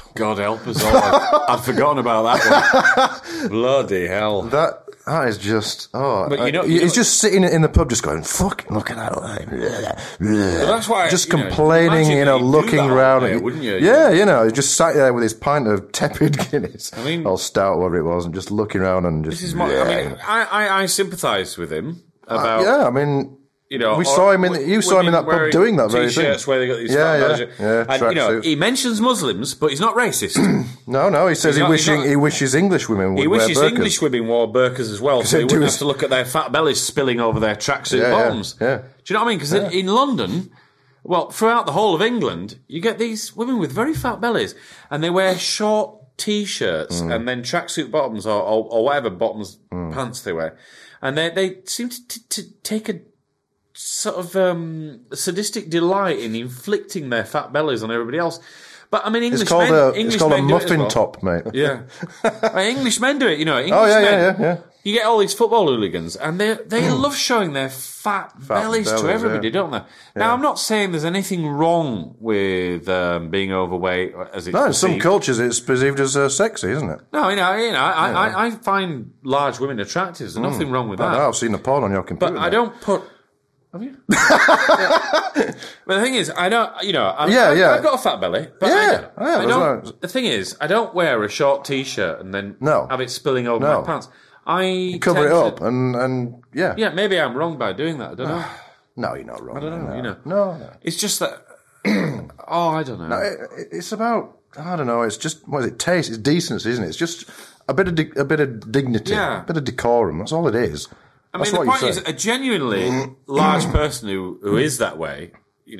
Speaker 1: God help us all. I'd forgotten about that one. Bloody hell.
Speaker 2: That is just...
Speaker 1: But
Speaker 2: he's just sitting in the pub just going, fuck, look at that.
Speaker 1: That's why...
Speaker 2: Just complaining, looking around.
Speaker 1: There, wouldn't you?
Speaker 2: Yeah, he just sat there with his pint of tepid Guinness. I mean... Or stout, whatever it was, and just looking around and just...
Speaker 1: This is I sympathise with him about...
Speaker 2: we saw him you saw him in that pub doing that very thing.
Speaker 1: T-shirts where they got these and, he mentions Muslims, but he's not racist.
Speaker 2: No, he says he wishes English women would wear burqas. He wishes
Speaker 1: English women wore burqas as well, so he wouldn't have to look at their fat bellies spilling over their tracksuit bottoms.
Speaker 2: Yeah.
Speaker 1: Do you know what I mean? Because in London, well, throughout the whole of England, you get these women with very fat bellies, and they wear short T-shirts and then tracksuit bottoms or whatever bottoms pants they wear, and they seem to take a sort of sadistic delight in inflicting their fat bellies on everybody else. But I mean, English
Speaker 2: it's called a muffin
Speaker 1: well.
Speaker 2: top, mate.
Speaker 1: Yeah, English men do it. English
Speaker 2: men. Yeah.
Speaker 1: You get all these football hooligans, and they love showing their fat bellies to everybody, don't they? Now, I'm not saying there's anything wrong with being overweight, as it's
Speaker 2: in some cultures it's perceived as sexy, isn't it?
Speaker 1: No, I find large women attractive. There's nothing wrong with that.
Speaker 2: I've seen the porn on your computer.
Speaker 1: But I don't put. Have you? But the thing is, I don't. I've got a fat belly. But I don't. The thing is, I don't wear a short T-shirt and then have it spilling over my pants. I
Speaker 2: cover it up and yeah.
Speaker 1: Yeah, maybe I'm wrong by doing that. I don't know.
Speaker 2: No, you're not wrong.
Speaker 1: I don't know.
Speaker 2: No.
Speaker 1: It's just that. I don't know.
Speaker 2: No, it's about. I don't know. It's just what is it? Taste. It's decency, isn't it? It's just a bit of dignity, a bit of decorum. That's all it is.
Speaker 1: I mean, the point is, a genuinely large person who is that way,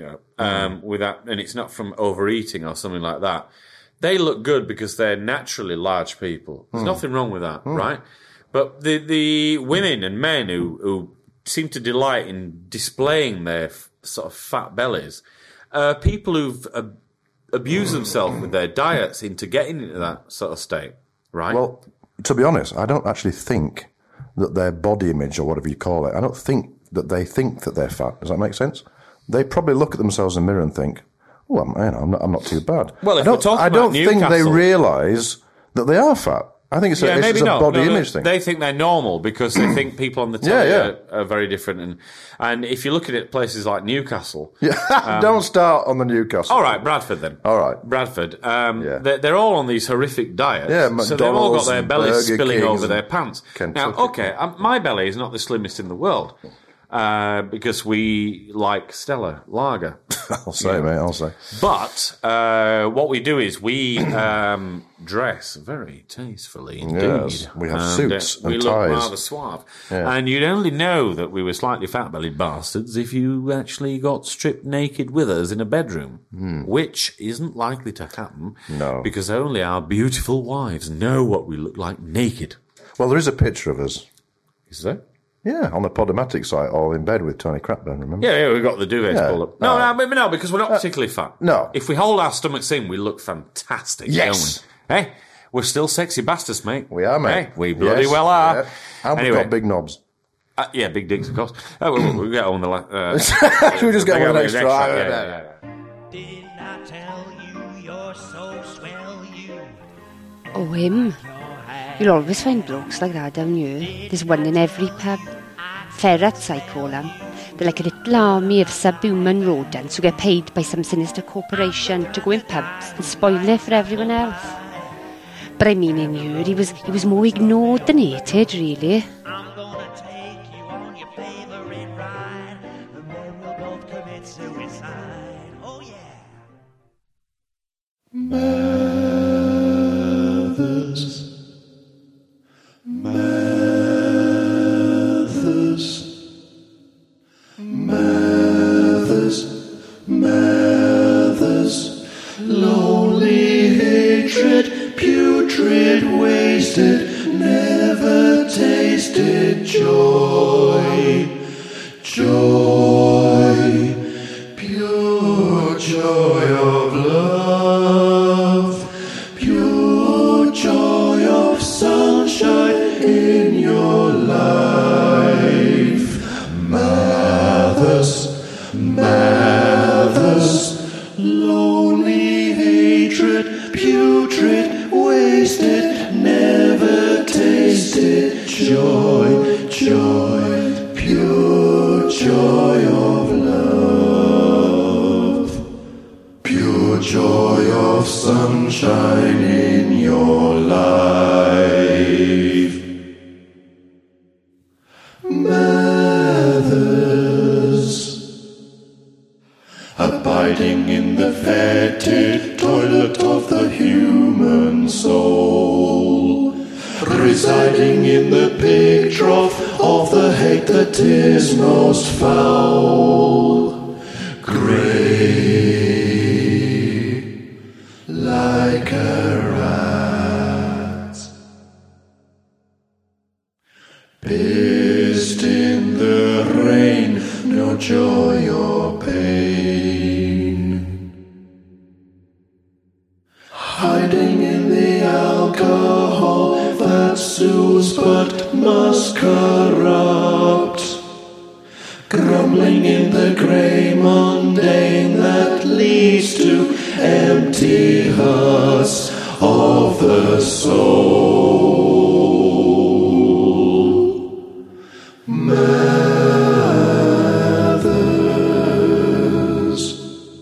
Speaker 1: without, and it's not from overeating or something like that, they look good because they're naturally large people. There's nothing wrong with that, right? But the women and men who seem to delight in displaying their sort of fat bellies, people who've abused themselves with their diets into getting into that sort of state, right?
Speaker 2: Well, to be honest, I don't actually think that their body image, or whatever you call it, I don't think that they think that they're fat. Does that make sense? They probably look at themselves in the mirror and think, "Oh, I'm not too bad."
Speaker 1: Well,
Speaker 2: I don't think they realise that they are fat. I think it's a body image thing.
Speaker 1: They think they're normal because they think people on the telly are very different. And if you look at it, places like Newcastle...
Speaker 2: don't start on the Newcastle.
Speaker 1: All right, Bradford then.
Speaker 2: All right.
Speaker 1: Bradford. They're all on these horrific diets.
Speaker 2: Yeah, McDonald's,
Speaker 1: so they've all got their bellies spilling over their pants.
Speaker 2: Kentucky.
Speaker 1: Now, okay, my belly is not the slimmest in the world. Because we like Stella Lager.
Speaker 2: I'll say, mate, I'll say.
Speaker 1: But what we do is we dress very tastefully indeed.
Speaker 2: Yes, we have suits and
Speaker 1: we
Speaker 2: ties.
Speaker 1: Look rather suave. Yeah. And you'd only know that we were slightly fat-bellied bastards if you actually got stripped naked with us in a bedroom, which isn't likely to happen because only our beautiful wives know what we look like naked.
Speaker 2: Well, there is a picture of us.
Speaker 1: Is there?
Speaker 2: Yeah, on the Podomatic site, all in bed with Tony Crapburn, remember?
Speaker 1: Yeah, we've got the duvets pulled up. No, because we're not particularly fat.
Speaker 2: No.
Speaker 1: If we hold our stomachs in, we look fantastic,
Speaker 2: yes.
Speaker 1: Don't we? Hey, we're still sexy bastards, mate.
Speaker 2: We are, mate.
Speaker 1: Hey, we bloody well are.
Speaker 2: Yeah. And we've got big knobs.
Speaker 1: Yeah, big dicks, of course. We'll get on the...
Speaker 2: Should we just get one extra?
Speaker 1: Yeah.
Speaker 12: Did I tell you you're so swell, you?
Speaker 7: Oh, him. You'll always find blokes like that down here. There's one in every pub. Ferrets, I call them. They're like a little army of subhuman rodents who get paid by some sinister corporation to go in pubs and spoil it for everyone else. But I mean, in here, he was more ignored than hated, really.
Speaker 12: I'm gonna take you on your favorite ride, and then we'll both commit suicide. Oh, yeah.
Speaker 3: Mathers, lonely hatred, putrid, wasted, never tasted joy, pure joy of love, pure joy of sunshine in your life. Mathers, lonely hatred, putrid. sunshine in your life. Mathers, abiding in the fetid toilet of the human soul, residing in the pig trough of the hate that is most foul, grey like a rat, pissed in the rain, no joy or pain, hiding in the alcohol that soothes but must corrupt, grumbling in the grey mundane that leads to empty huts of the soul. Mathers,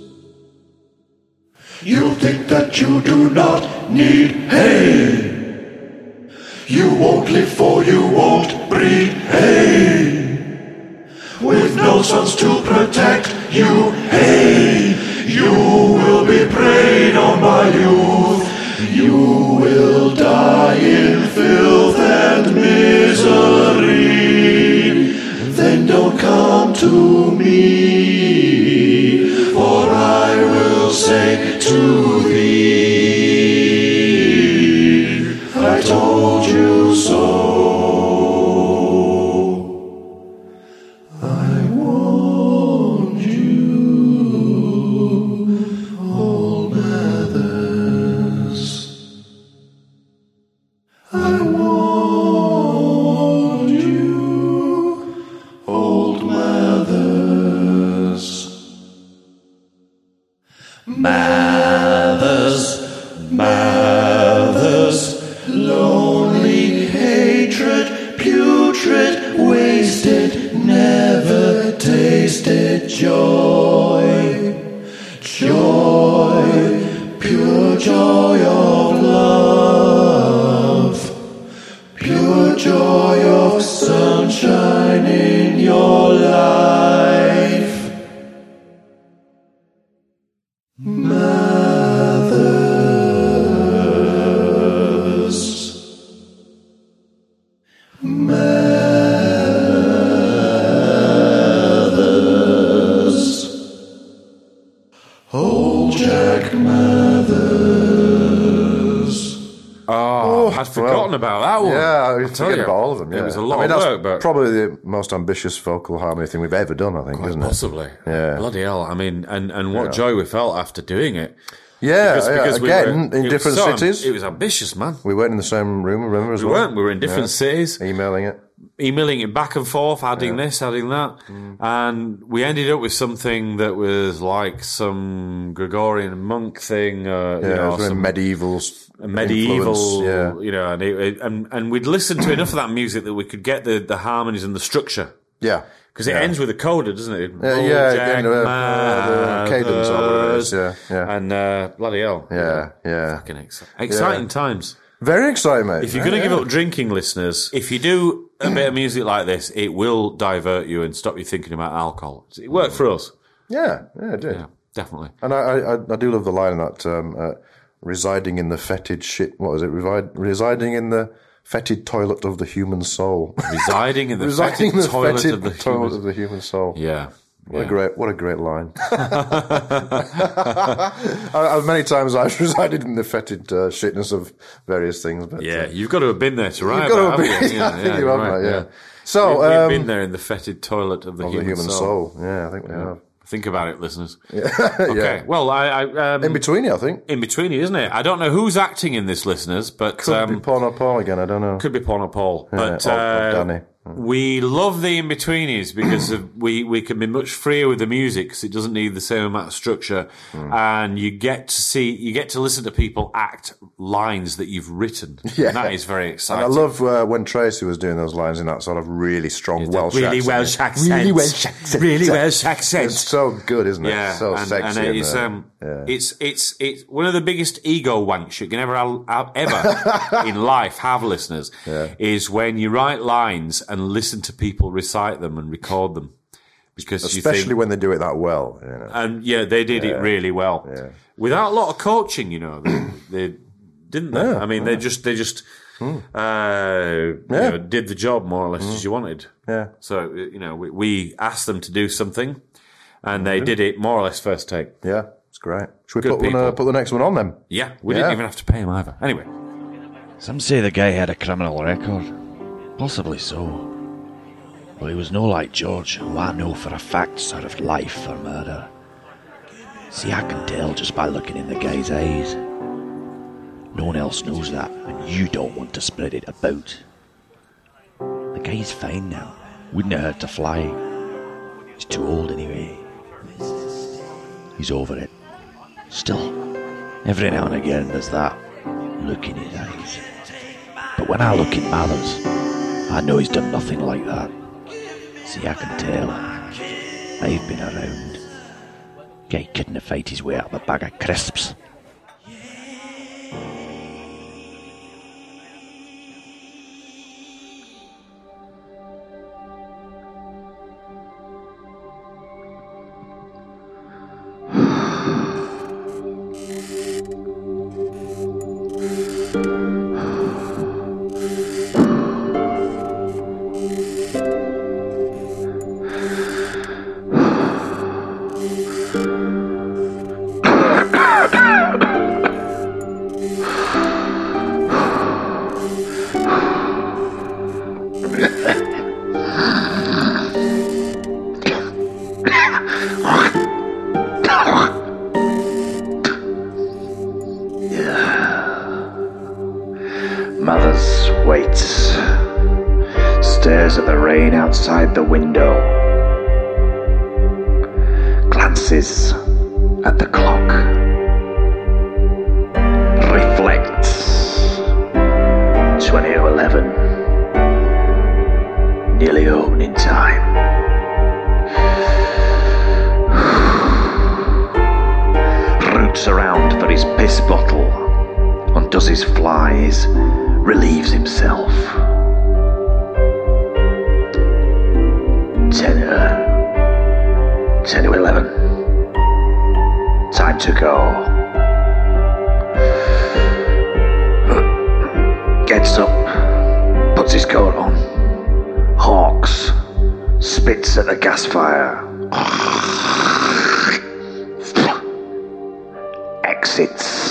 Speaker 3: you think that you do not need hay. You won't live for you won't breed hay. With no sons to protect you, hey, you will be preyed on by youth. You will die in filth and misery. Then don't come to me, for I will say to thee, I told you so. Mathers, lonely hatred, putrid, wasted, never tasted joy. Joy, pure joy of love, pure joy of sunshine in your life. Old Jack Mathers.
Speaker 1: Oh, I'd forgotten about that one.
Speaker 2: Yeah, I was forgetting about all of them. Yeah.
Speaker 1: It was a lot of
Speaker 2: that's
Speaker 1: work, but
Speaker 2: probably the most ambitious vocal harmony thing we've ever done, I think, isn't it?
Speaker 1: possibly.
Speaker 2: Yeah.
Speaker 1: Bloody hell. I mean, and what joy we felt after doing it.
Speaker 2: Yeah,
Speaker 1: Because we
Speaker 2: again,
Speaker 1: were-
Speaker 2: in
Speaker 1: it
Speaker 2: different
Speaker 1: was so-
Speaker 2: cities.
Speaker 1: It was ambitious, man.
Speaker 2: We weren't in the same room, remember, as
Speaker 1: We
Speaker 2: well?
Speaker 1: weren't. We were in different cities.
Speaker 2: Emailing it.
Speaker 1: Emailing it back and forth, adding this, adding that. And we ended up with something that was like some Gregorian monk thing.
Speaker 2: Yeah, it was very
Speaker 1: some
Speaker 2: medieval.
Speaker 1: medieval,
Speaker 2: influence,
Speaker 1: you know, and we'd listened to enough of that music that we could get the harmonies and the structure.
Speaker 2: Yeah.
Speaker 1: Because it ends with a coda, doesn't it?
Speaker 2: Jack the cadence or whatever it is. Yeah.
Speaker 1: And bloody hell.
Speaker 2: Yeah.
Speaker 1: Fucking exciting times.
Speaker 2: Very exciting, mate.
Speaker 1: If you're going to give up drinking, listeners, if you do a bit of music like this, it will divert you and stop you thinking about alcohol. It worked for us.
Speaker 2: Yeah, it did.
Speaker 1: Yeah, definitely.
Speaker 2: And I do love the line in that, residing in the fetid shit, what is it? Residing in the fetid toilet of the human soul.
Speaker 1: Residing in the fetid toilet of the
Speaker 2: human soul.
Speaker 1: Yeah.
Speaker 2: What a great line. Many times I've resided in the fetid shitness of various things. But,
Speaker 1: you've got to have been there to write
Speaker 2: you've got
Speaker 1: about
Speaker 2: to have
Speaker 1: it.
Speaker 2: been, I think you have,
Speaker 1: right,
Speaker 2: yeah. So,
Speaker 1: we've been there in the fetid toilet of the human soul.
Speaker 2: Yeah, I think we have.
Speaker 1: Think about it, listeners.
Speaker 2: Yeah.
Speaker 1: Okay. Well, I
Speaker 2: in between, I think.
Speaker 1: In between, isn't it? I don't know who's acting in this, listeners, but
Speaker 2: could be Paul or Paul again. I don't know.
Speaker 1: Could be Paul or Paul, but
Speaker 2: or Danny.
Speaker 1: We love the in-betweenies because we can be much freer with the music because it doesn't need the same amount of structure, and you get to listen to people act lines that you've written.
Speaker 2: Yeah.
Speaker 1: And that is very exciting.
Speaker 2: And I love when Tracy was doing those lines in that sort of really strong Welsh
Speaker 1: really
Speaker 2: accent.
Speaker 1: Welsh accent.
Speaker 2: Really Welsh accent.
Speaker 1: Really Welsh accent.
Speaker 2: It's so good, isn't it?
Speaker 1: Yeah,
Speaker 2: so sexy.
Speaker 1: And it's one of the biggest ego wanks you can ever in life have, listeners, is when you write lines and listen to people recite them and record them. Because
Speaker 2: especially when they do it that well. You know.
Speaker 1: And they did it really well.
Speaker 2: Yeah.
Speaker 1: Without a lot of coaching, they didn't they?
Speaker 2: Yeah,
Speaker 1: I mean, they just did the job more or less as you wanted.
Speaker 2: Yeah.
Speaker 1: So, we asked them to do something and they did it more or less first take.
Speaker 2: Yeah, it's great. Should we
Speaker 1: Good
Speaker 2: put the next one on then?
Speaker 1: Yeah, we didn't even have to pay him either. Anyway.
Speaker 8: Some say the guy had a criminal record. Possibly so. But he was no like George, who I know for a fact served life for murder. See, I can tell just by looking in the guy's eyes. No one else knows that, and you don't want to spread it about. The guy's fine now. Wouldn't have hurt to fly. He's too old anyway. He's over it. Still, every now and again there's that look in his eyes. But when I look in Mathers, I know he's done nothing like that. See, I can tell. I've been around. Guy couldn't have fight his way out of a bag of crisps.
Speaker 4: Mathers waits, stares at the rain outside the window, glances at the clock, reflects. 20 to 11, nearly opening time. Roots around for his piss bottle, undoes his flies, relieves himself. 10 to 11. Time to go. Gets up, puts his coat on, hawks, spits at the gas fire, exits.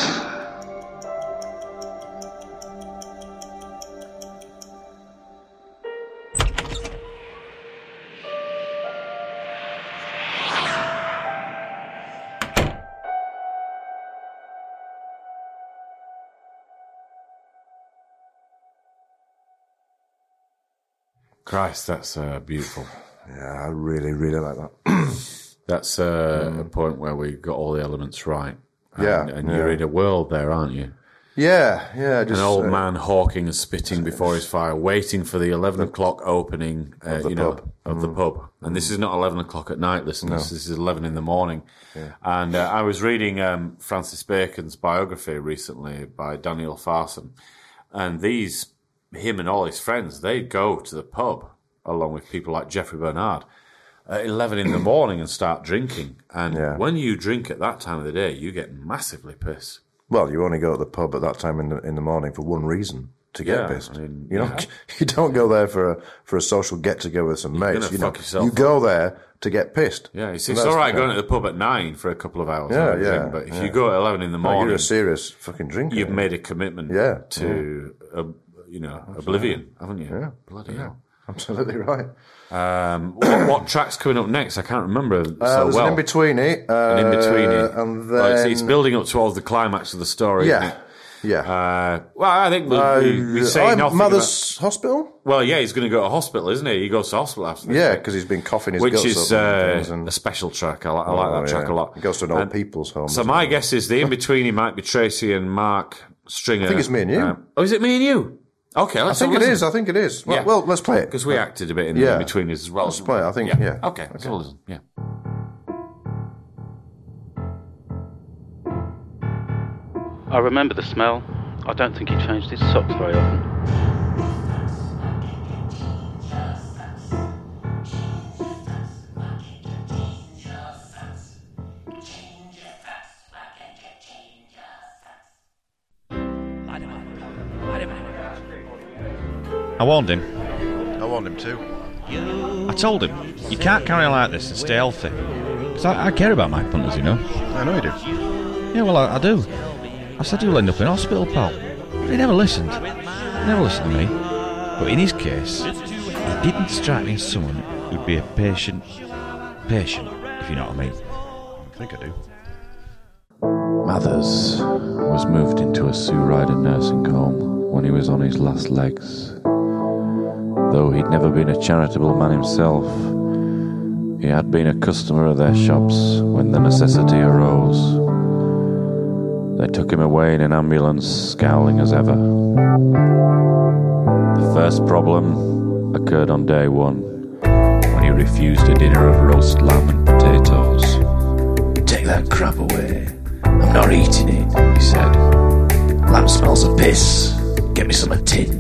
Speaker 1: Christ, that's beautiful.
Speaker 2: Yeah, I really, really like that.
Speaker 1: That's a point where we got all the elements right. And
Speaker 2: Yeah,
Speaker 1: you're in a world there, aren't you?
Speaker 2: Yeah. Just,
Speaker 1: an old man hawking and spitting before his fire, waiting for the 11 o'clock opening of the pub. And this is not 11 o'clock at night, listeners. This is 11 in the morning. Yeah. And I was reading Francis Bacon's biography recently by Daniel Farson. And him and all his friends, they'd go to the pub along with people like Geoffrey Bernard at 11 in the morning and start drinking. And when you drink at that time of the day, you get massively pissed.
Speaker 2: Well, you only go to the pub at that time in the morning for one reason, to get pissed. I mean, you don't go there for a social get together with some mates. You go there to get pissed.
Speaker 1: Yeah, it's all right going to the pub at 9 for a couple of hours. But if you go at 11 in the morning,
Speaker 2: you're a serious fucking drinker.
Speaker 1: You've made a commitment to oblivion, haven't you?
Speaker 2: Yeah,
Speaker 1: bloody hell.
Speaker 2: Absolutely right.
Speaker 1: What track's coming up next? I can't remember
Speaker 2: there's an in-betweenie.
Speaker 1: And then
Speaker 2: it's
Speaker 1: building up towards the climax of the story, isn't it?
Speaker 2: Yeah.
Speaker 1: Well, I think we say nothing
Speaker 2: Mother's Hospital?
Speaker 1: Well, yeah, he's going to go to hospital, isn't he? He goes to hospital after this.
Speaker 2: Yeah, because he's been coughing his
Speaker 1: which
Speaker 2: guts
Speaker 1: is
Speaker 2: up and things
Speaker 1: a special track. I like that track a lot.
Speaker 2: He goes to an old people's home.
Speaker 1: So my guess is the in-between might be Tracy and Mark Stringer.
Speaker 2: I think it's Me and You.
Speaker 1: Is it Me and You? Okay,
Speaker 2: I think it is. Well, well, let's play it.
Speaker 1: Because we acted a bit in the in-between as well.
Speaker 2: Let's play it, I think, yeah.
Speaker 1: Okay, let's listen, yeah.
Speaker 13: I remember the smell. I don't think he changed his socks very often.
Speaker 14: I warned him.
Speaker 2: I warned him too.
Speaker 14: I told him, you can't carry on like this and stay healthy. Because I care about my punters, you know.
Speaker 2: I know you do.
Speaker 14: Yeah, well, I do. I said you'll end up in hospital, pal. But he never listened. He never listened to me. But in his case, he didn't strike me as someone who'd be a patient, if you know what I mean.
Speaker 2: I think I do.
Speaker 11: Mathers was moved into a Sue Ryder nursing home when he was on his last legs. Though he'd never been a charitable man himself, he had been a customer of their shops when the necessity arose. They took him away in an ambulance, scowling as ever. The first problem occurred on day one, when he refused a dinner of roast lamb and potatoes.
Speaker 8: Take that crap away. I'm not eating it, he said. Lamb smells of piss. Get me some of tin.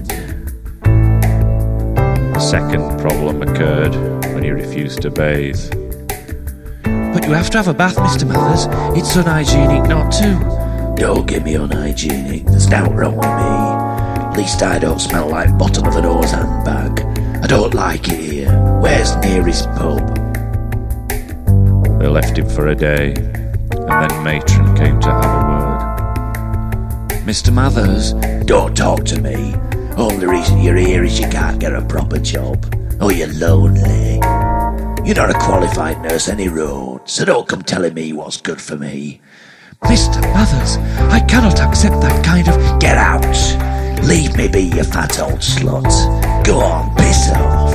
Speaker 11: The second problem occurred when he refused to bathe.
Speaker 8: But you have to have a bath, Mr. Mathers. It's unhygienic not to. Don't get me unhygienic. There's nought wrong with me. At least I don't smell like bottom of an hose handbag. I don't like it here. Where's nearest pub?
Speaker 11: They left him for a day, and then Matron came to have a word.
Speaker 8: Mr. Mathers, don't talk to me. Only reason you're here is you can't get a proper job. Or you're lonely. You're not a qualified nurse any road, so don't come telling me what's good for me. Mr. Mathers, I cannot accept that kind of... Get out! Leave me be, you fat old slut. Go on, piss off.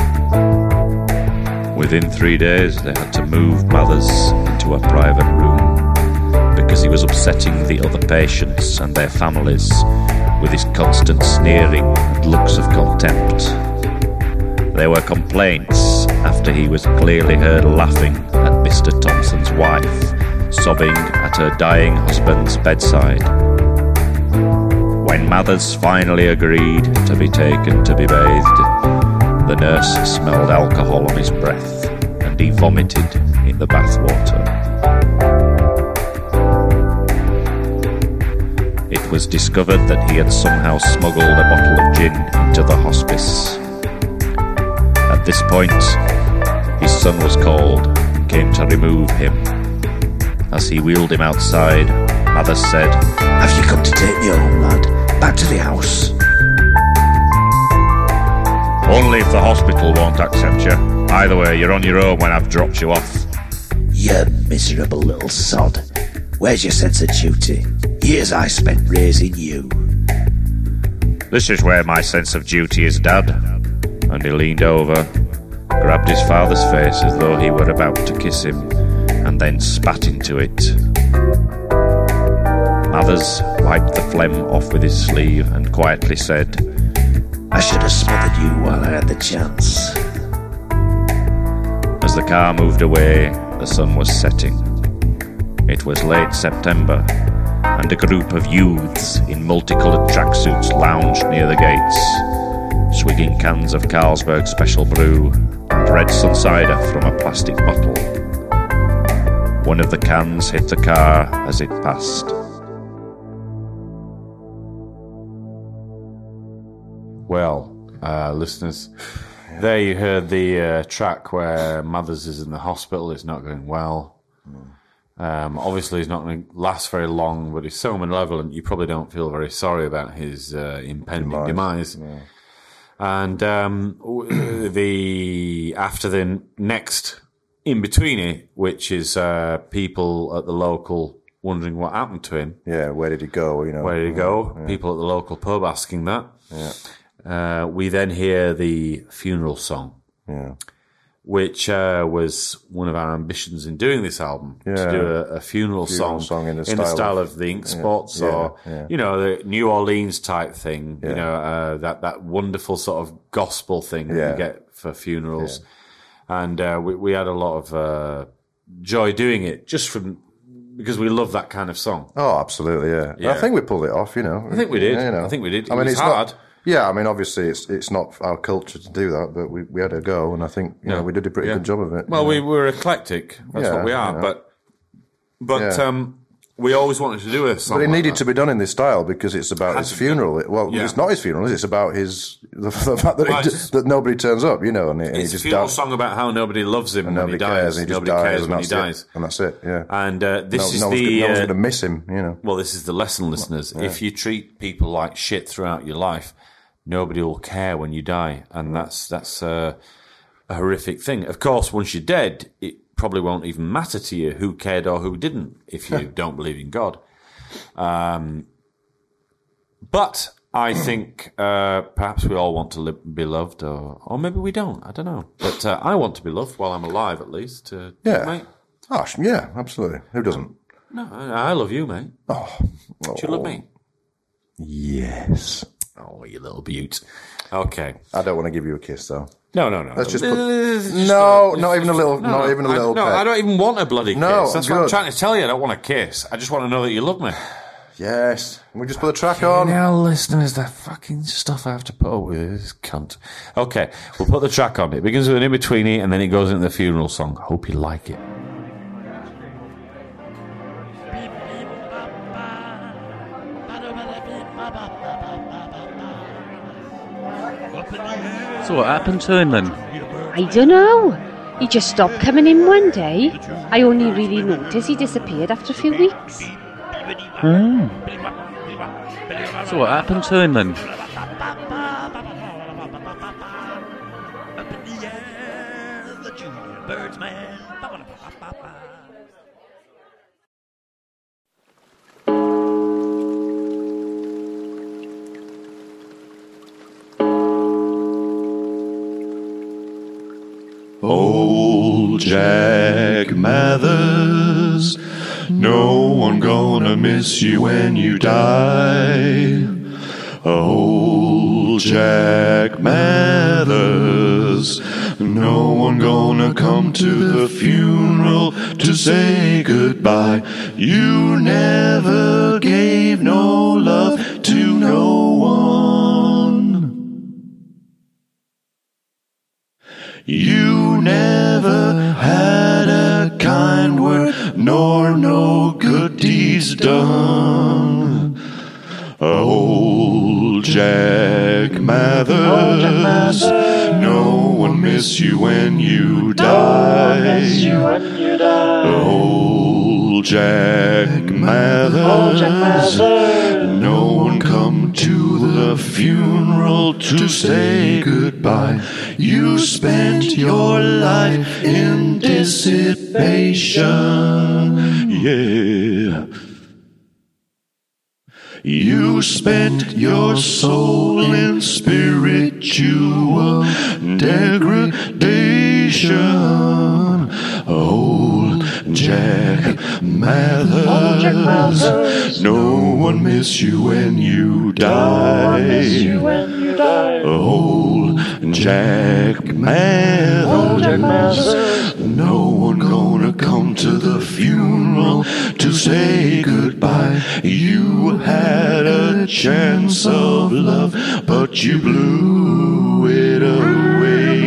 Speaker 11: Within 3 days, they had to move Mathers into a private room because he was upsetting the other patients and their families with his constant sneering and looks of contempt. There were complaints after he was clearly heard laughing at Mr. Thompson's wife, sobbing at her dying husband's bedside. When Mathers finally agreed to be taken to be bathed, the nurse smelled alcohol on his breath and he vomited in the bathwater. It was discovered that he had somehow smuggled a bottle of gin into the hospice. At this point, his son was called and came to remove him. As he wheeled him outside, Mathers said,
Speaker 8: Have you come to take me home, lad? Back to the house.
Speaker 11: Only if the hospital won't accept you. Either way, you're on your own when I've dropped you off.
Speaker 8: You miserable little sod. Where's your sense of duty? Years I spent raising you.
Speaker 11: This is where my sense of duty is, Dad. And he leaned over, grabbed his father's face as though he were about to kiss him, and then spat into it. Mathers wiped the phlegm off with his sleeve and quietly said,
Speaker 8: I should have smothered you while I had the chance.
Speaker 11: As the car moved away, the sun was setting. It was late September, and a group of youths in multicoloured tracksuits lounged near the gates, swigging cans of Carlsberg Special Brew and red sun cider from a plastic bottle. One of the cans hit the car as it passed.
Speaker 1: Well, listeners, there you heard the track where Mathers is in the hospital. It's not going well. Obviously, he's not going to last very long, but he's so malevolent, you probably don't feel very sorry about his impending demise.
Speaker 2: Yeah.
Speaker 1: And after the next in-betweeny, which is people at the local wondering what happened to him.
Speaker 2: Yeah, where did he go? You know,
Speaker 1: where did he go? Yeah. People at the local pub asking that.
Speaker 2: Yeah.
Speaker 1: We then hear the funeral song.
Speaker 2: Yeah.
Speaker 1: Which was one of our ambitions in doing this album, to do a funeral song
Speaker 2: in the
Speaker 1: style of the Ink Spots or you know, the New Orleans type thing. You know, that wonderful sort of gospel thing that you get for funerals, and we had a lot of joy doing it just because we love that kind of song.
Speaker 2: Oh, absolutely, yeah. I think we pulled it off. You know,
Speaker 1: I think we did.
Speaker 2: You know.
Speaker 1: I think we did.
Speaker 2: I mean,
Speaker 1: it's hard.
Speaker 2: Yeah, I mean, obviously, it's not our culture to do that, but we had a go, and I think you know we did a pretty good job of it.
Speaker 1: Well, we were eclectic. That's what we are. You know. But we always wanted to do a song.
Speaker 2: But it needed to be done in this style because it's about his funeral. It's not his funeral. It's about the fact that that nobody turns up. You know, and
Speaker 1: it's
Speaker 2: he just
Speaker 1: a funeral song about how nobody loves him
Speaker 2: and
Speaker 1: when
Speaker 2: nobody
Speaker 1: he dies.
Speaker 2: Cares, and he
Speaker 1: nobody
Speaker 2: just
Speaker 1: cares
Speaker 2: dies,
Speaker 1: when he dies,
Speaker 2: and that's it. Yeah.
Speaker 1: And this is
Speaker 2: no
Speaker 1: the
Speaker 2: one's going to miss him. You know.
Speaker 1: Well, this is the lesson, listeners. If you treat people like shit throughout your life, nobody will care when you die, and that's a horrific thing. Of course, once you're dead, it probably won't even matter to you who cared or who didn't if you don't believe in God. But I think perhaps we all want to be loved, or maybe we don't. I don't know. But I want to be loved while I'm alive, at least. Mate.
Speaker 2: Oh, yeah, absolutely. Who doesn't?
Speaker 1: No, I love you, mate.
Speaker 2: Oh.
Speaker 1: Do you love me?
Speaker 2: Yes.
Speaker 1: Oh, you little beaut. Okay.
Speaker 2: I don't want to give you a kiss, though.
Speaker 1: No.
Speaker 2: Let's just put... not even a little
Speaker 1: No,
Speaker 2: peck.
Speaker 1: I don't even want a bloody kiss.
Speaker 2: No,
Speaker 1: that's what I'm trying to tell you. I don't want a kiss. I just want to know that you love me.
Speaker 2: Yes. Can we just put the track on?
Speaker 1: Now, listeners, that fucking stuff I have to put up with is cunt. Okay, we'll put the track on. It begins with an in-betweenie, and then it goes into the funeral song. Hope you like it.
Speaker 13: So what happened to him then?
Speaker 7: I don't know. He just stopped coming in one day. I only really noticed he disappeared after a few weeks.
Speaker 13: So what happened to him then?
Speaker 3: Old Jack Mathers, no one gonna miss you when you die. Old Jack Mathers, no one gonna come to the funeral to say goodbye. You never gave no love to no one. You never had a kind word, nor no good deeds done. Old Jack Mathers, no one miss you when you die. Old Jack Mathers, no one come to the funeral to say goodbye. You spent your life in dissipation, yeah. You spent your soul in spiritual degradation. Old Jack Mathers, no one miss you when you die. Old Jack Mathers, no one gonna come to the funeral to say goodbye. You had a chance of love, but you blew it away.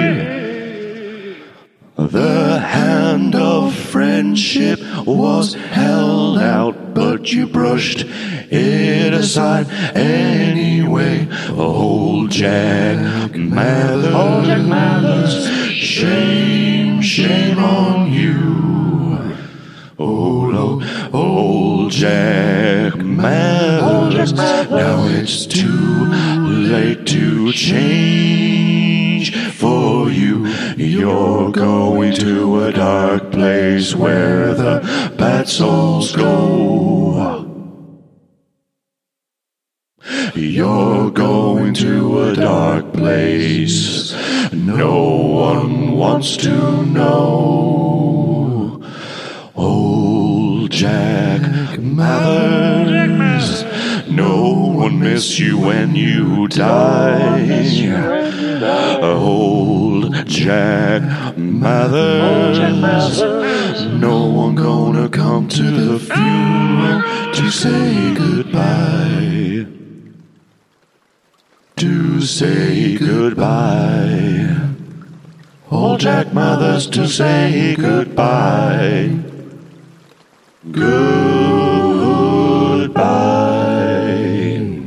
Speaker 3: The hand of friendship was held out, but you brushed it aside anyway. Old Jack Mathers, shame, shame on you. Old Jack Mathers, now it's too late to change for you. You're going to a dark place where the that souls go. You're going to a dark place no one wants to know. Old Jack Mathers, no one miss you when you die. Old Jack Mathers, no one gonna come to the funeral to say goodbye. To say goodbye. Old Jack Mathers to say goodbye. Goodbye.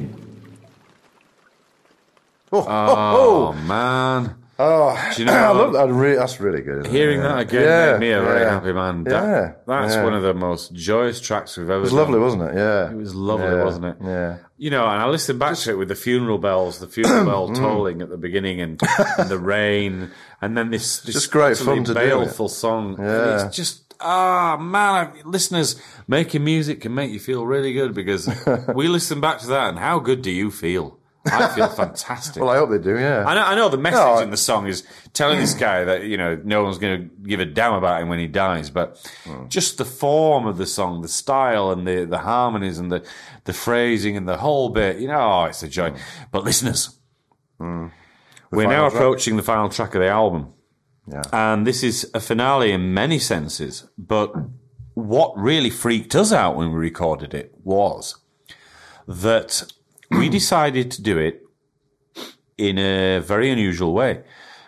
Speaker 1: Oh, man.
Speaker 2: Oh,
Speaker 1: do you know
Speaker 2: I
Speaker 1: what?
Speaker 2: love that. That's really good. Isn't
Speaker 1: Hearing
Speaker 2: it?
Speaker 1: that again made me a very happy man. That's one of the most joyous tracks we've ever done.
Speaker 2: It was lovely, wasn't it? Yeah.
Speaker 1: It was lovely, wasn't it?
Speaker 2: Yeah.
Speaker 1: You know, and I listened back to it with the funeral bell tolling at the beginning and the rain, and then this
Speaker 2: just great fun to do.
Speaker 1: Baleful song.
Speaker 2: Yeah.
Speaker 1: It's just, man, listeners, making music can make you feel really good because we listen back to that, and how good do you feel? I feel fantastic.
Speaker 2: Well, I hope they do, yeah.
Speaker 1: I know the message in the song is telling this guy that, you know, no one's going to give a damn about him when he dies, but just the form of the song, the style and the harmonies and the phrasing and the whole bit, you know, it's a joy. But listeners, we're now approaching the final track of the album.
Speaker 2: Yeah.
Speaker 1: And this is a finale in many senses, but what really freaked us out when we recorded it was that we decided to do it in a very unusual way.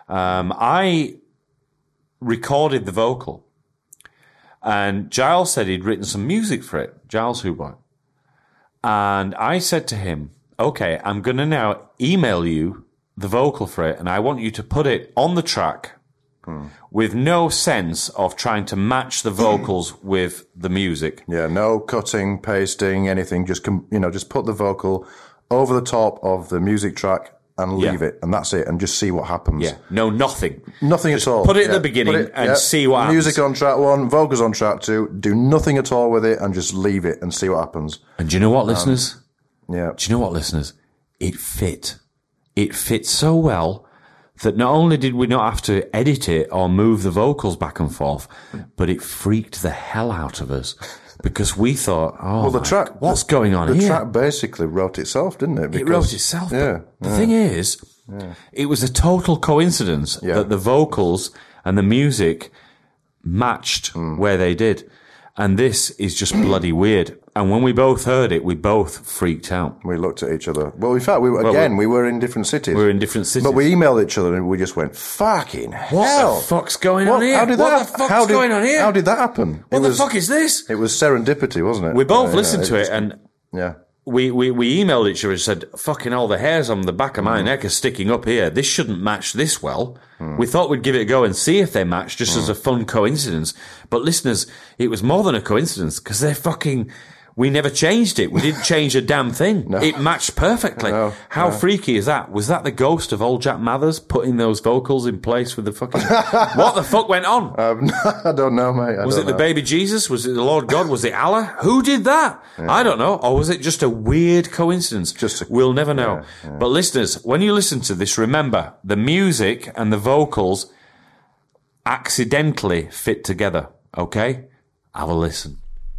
Speaker 1: I recorded the vocal, and Giles said he'd written some music for it, Giles Huboy. And I said to him, okay, I'm going to now email you the vocal for it, and I want you to put it on the track with no sense of trying to match the vocals with the music.
Speaker 2: Yeah, no cutting, pasting, anything. Just just put the vocal over the top of the music track and leave it, and that's it, and just see what happens.
Speaker 1: Yeah, no, nothing.
Speaker 2: Nothing
Speaker 1: just
Speaker 2: at all.
Speaker 1: Put it at the beginning and see what happens.
Speaker 2: Music on track 1, vocals on track 2, do nothing at all with it, and just leave it and see what happens.
Speaker 1: And do you know what, listeners?
Speaker 2: Yeah.
Speaker 1: Do you know what, listeners? It fit. It fit so well that not only did we not have to edit it or move the vocals back and forth, but it freaked the hell out of us. Because we thought, the track, what's going on here?
Speaker 2: The track basically wrote itself, didn't it?
Speaker 1: It wrote itself. Yeah. The thing is, it was a total coincidence that the vocals and the music matched where they did. And this is just bloody weird. And when we both heard it, we both freaked out.
Speaker 2: We looked at each other. Well, in fact, we were in different cities.
Speaker 1: We were in different cities.
Speaker 2: But we emailed each other and we just went, fucking hell.
Speaker 1: What the fuck's going on here?
Speaker 2: What the fuck's
Speaker 1: going on here?
Speaker 2: How did that happen?
Speaker 1: What the fuck is this?
Speaker 2: It was serendipity, wasn't it?
Speaker 1: We both listened to it and we emailed each other and said, fucking all the hairs on the back of my neck are sticking up here. This shouldn't match this well. We thought we'd give it a go and see if they match just as a fun coincidence. But listeners, it was more than a coincidence because they're fucking... We never changed it. We didn't change a damn thing. No. It matched perfectly. How freaky is that? Was that the ghost of old Jack Mathers putting those vocals in place with the fucking... What the fuck went on?
Speaker 2: I don't know, mate.
Speaker 1: Was it the baby Jesus? Was it the Lord God? Was it Allah? Who did that? Yeah. I don't know. Or was it just a weird coincidence? We'll never know. Yeah. But listeners, when you listen to this, remember, the music and the vocals accidentally fit together. Okay? Have a listen.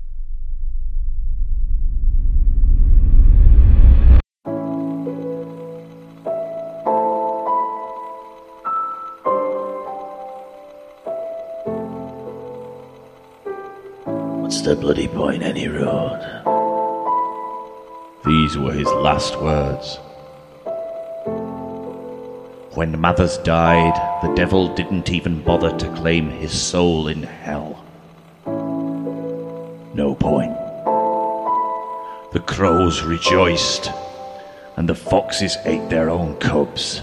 Speaker 8: What's the bloody point, any road?
Speaker 9: These were his last words. When Mathers died, the devil didn't even bother to claim his soul in hell.
Speaker 8: No point.
Speaker 9: The crows rejoiced, and the foxes ate their own cubs.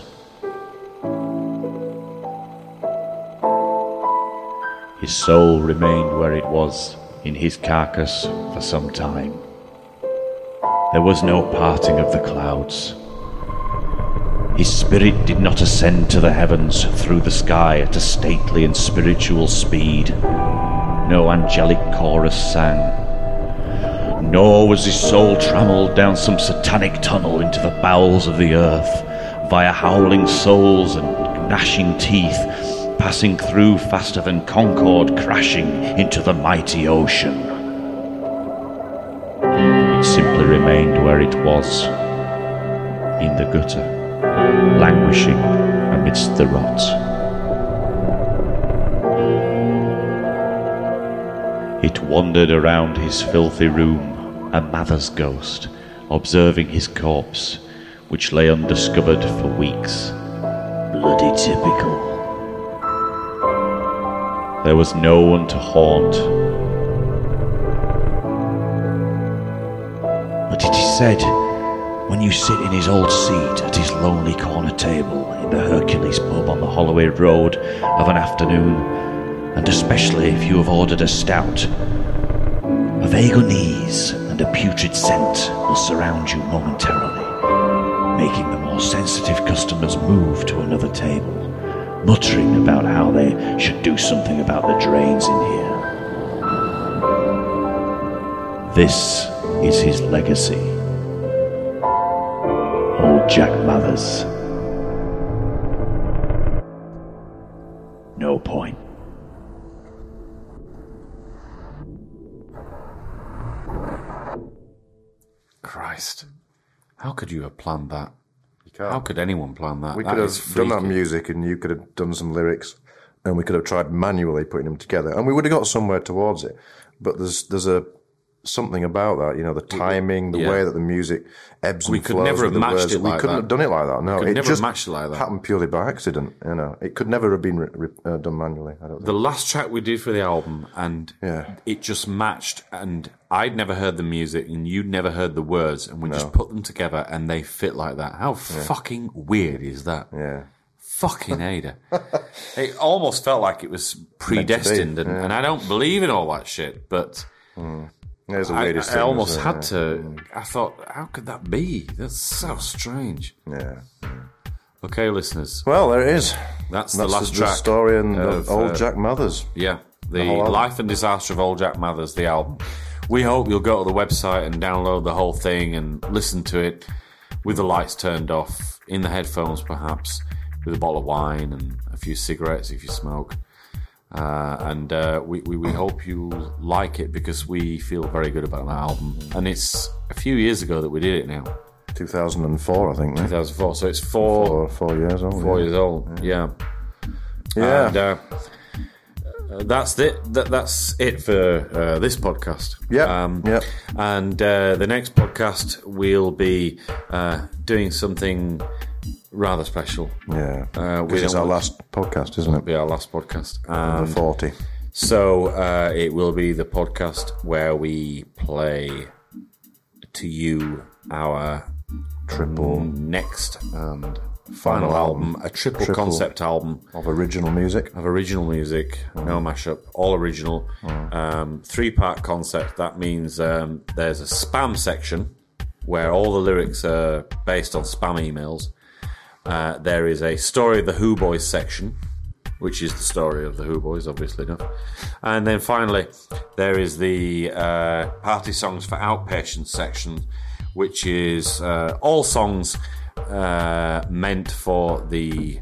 Speaker 9: His soul remained where it was, in his carcass, for some time. There was no parting of the clouds. His spirit did not ascend to the heavens through the sky at a stately and spiritual speed. no angelic chorus sang. Nor was his soul trammelled down some satanic tunnel into the bowels of the earth, via howling souls and gnashing teeth, passing through faster than Concorde, crashing into the mighty ocean. It simply remained where it was, in the gutter, languishing amidst the rot. It wandered around his filthy room, a Mathers ghost, observing his corpse, which lay undiscovered for weeks.
Speaker 8: Bloody typical.
Speaker 9: There was no one to haunt. But it is said, when you sit in his old seat at his lonely corner table in the Hercules pub on the Holloway Road of an afternoon, and especially if you have ordered a stout, a vague unease and a putrid scent will surround you momentarily, making the more sensitive customers move to another table, muttering about how they should do something about the drains in here. This is his legacy. Old Jack Mathers. No point.
Speaker 1: Christ. How could you have planned that?
Speaker 2: You can't.
Speaker 1: How could anyone plan that?
Speaker 2: We
Speaker 1: That
Speaker 2: could
Speaker 1: is
Speaker 2: have done that
Speaker 1: freaky.
Speaker 2: music and you could have done some lyrics and we could have tried manually putting them together and we would have got somewhere towards it. But there's something about that, you know, the timing, the
Speaker 1: Yeah.
Speaker 2: way that the music ebbs and
Speaker 1: We could
Speaker 2: flows
Speaker 1: never
Speaker 2: with
Speaker 1: have
Speaker 2: the
Speaker 1: matched
Speaker 2: words.
Speaker 1: it like
Speaker 2: We couldn't
Speaker 1: that.
Speaker 2: have done it like that. No,
Speaker 1: Could
Speaker 2: it
Speaker 1: never
Speaker 2: just
Speaker 1: matched it like that.
Speaker 2: happened purely by accident. You know, it could never have been done manually. I don't think.
Speaker 1: The last track we did for the album, and it just matched, and I'd never heard the music, and you'd never heard the words, and we just put them together, and they fit like that. How fucking weird is that?
Speaker 2: Yeah.
Speaker 1: Fucking Ada. It almost felt like it was predestined, and I don't believe in all that shit, but...
Speaker 2: There's the
Speaker 1: I
Speaker 2: weirdest thing,
Speaker 1: almost
Speaker 2: isn't
Speaker 1: had
Speaker 2: it?
Speaker 1: to... I thought, how could that be? That's so strange.
Speaker 2: Yeah.
Speaker 1: Okay, listeners.
Speaker 2: Well, there it is.
Speaker 1: That's the last
Speaker 2: the
Speaker 1: track.
Speaker 2: story and
Speaker 1: of
Speaker 2: old Jack Mathers.
Speaker 1: Yeah, the
Speaker 2: whole album.
Speaker 1: life and disaster of old Jack Mathers, the album. We hope you'll go to the website and download the whole thing and listen to it with the lights turned off, in the headphones perhaps, with a bottle of wine and a few cigarettes if you smoke. And we hope you like it because we feel very good about that album. And it's a few years ago that we did it now.
Speaker 2: 2004, I think.
Speaker 1: 2004, so it's 4
Speaker 2: years old.
Speaker 1: 4 years old, yeah.
Speaker 2: Yeah.
Speaker 1: And that's it. That's it for this podcast.
Speaker 2: Yeah.
Speaker 1: And the next podcast we'll be doing something rather special.
Speaker 2: Yeah. Because it's our last podcast, isn't it?
Speaker 1: It'll be our last podcast.
Speaker 2: Number 40.
Speaker 1: So it will be the podcast where we play to you our
Speaker 2: triple
Speaker 1: next and final album, a triple concept album
Speaker 2: of original music.
Speaker 1: No mashup, all original. 3-part concept. That means there's a spam section where all the lyrics are based on spam emails. There is a story of the Who Boys section, which is the story of the Who Boys, obviously enough. And then finally, there is the Party Songs for Outpatients section, which is all songs meant for the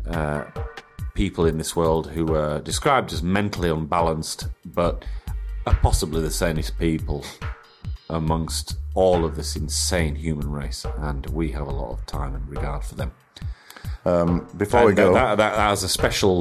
Speaker 1: people in this world who are described as mentally unbalanced, but are possibly the sanest people amongst all of this insane human race, and we have a lot of time and regard for them.
Speaker 2: Before we go,
Speaker 1: that has a special,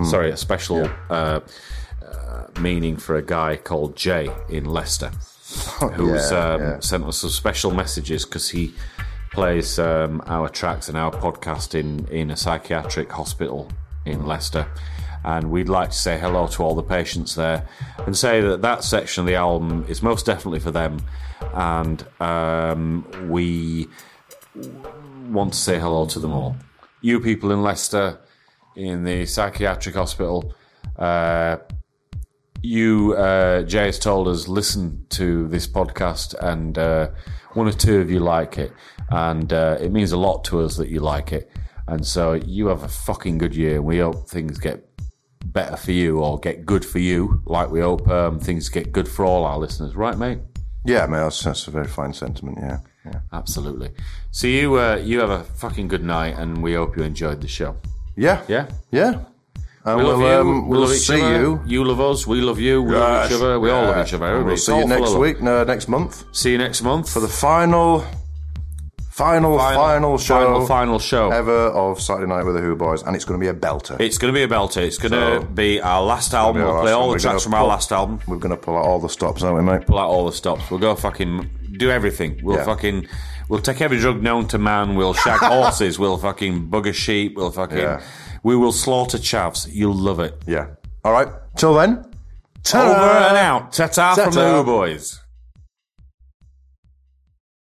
Speaker 1: meaning for a guy called Jay in Leicester, who's sent us some special messages because he plays our tracks and our podcast in a psychiatric hospital in Leicester. And we'd like to say hello to all the patients there and say that section of the album is most definitely for them. And we want to say hello to them all. You people in Leicester, in the psychiatric hospital, Jay has told us, listen to this podcast, and one or two of you like it. And it means a lot to us that you like it. And so you have a fucking good year. We hope things get better for you or get good for you, like we hope things get good for all our listeners. Right, mate?
Speaker 2: Yeah, mate, that's a very fine sentiment, yeah.
Speaker 1: Absolutely. So you have a fucking good night, and we hope you enjoyed the show.
Speaker 2: Yeah.
Speaker 1: Yeah?
Speaker 2: Yeah. And
Speaker 1: we love you.
Speaker 2: We'll
Speaker 1: love each
Speaker 2: see
Speaker 1: other.
Speaker 2: you.
Speaker 1: You love us. We love you. We love each other. We all love each other.
Speaker 2: We'll see you next week. No, next month.
Speaker 1: See you next month
Speaker 2: for the final show ever of Saturday Night with the Who Boys, and it's going to be a belter.
Speaker 1: It's going to be a belter. It's going to be our last album. We'll play all the tracks from our last album.
Speaker 2: We're going to pull out all the stops, aren't we, mate?
Speaker 1: Pull out all the stops. We'll go fucking do everything. We'll take every drug known to man. We'll shag horses. We'll fucking bugger sheep. We'll fucking... We will slaughter chavs. You'll love it.
Speaker 2: Yeah. All right. Till then.
Speaker 1: Ta-da! Over and out. Ta-ta from the Who Boys.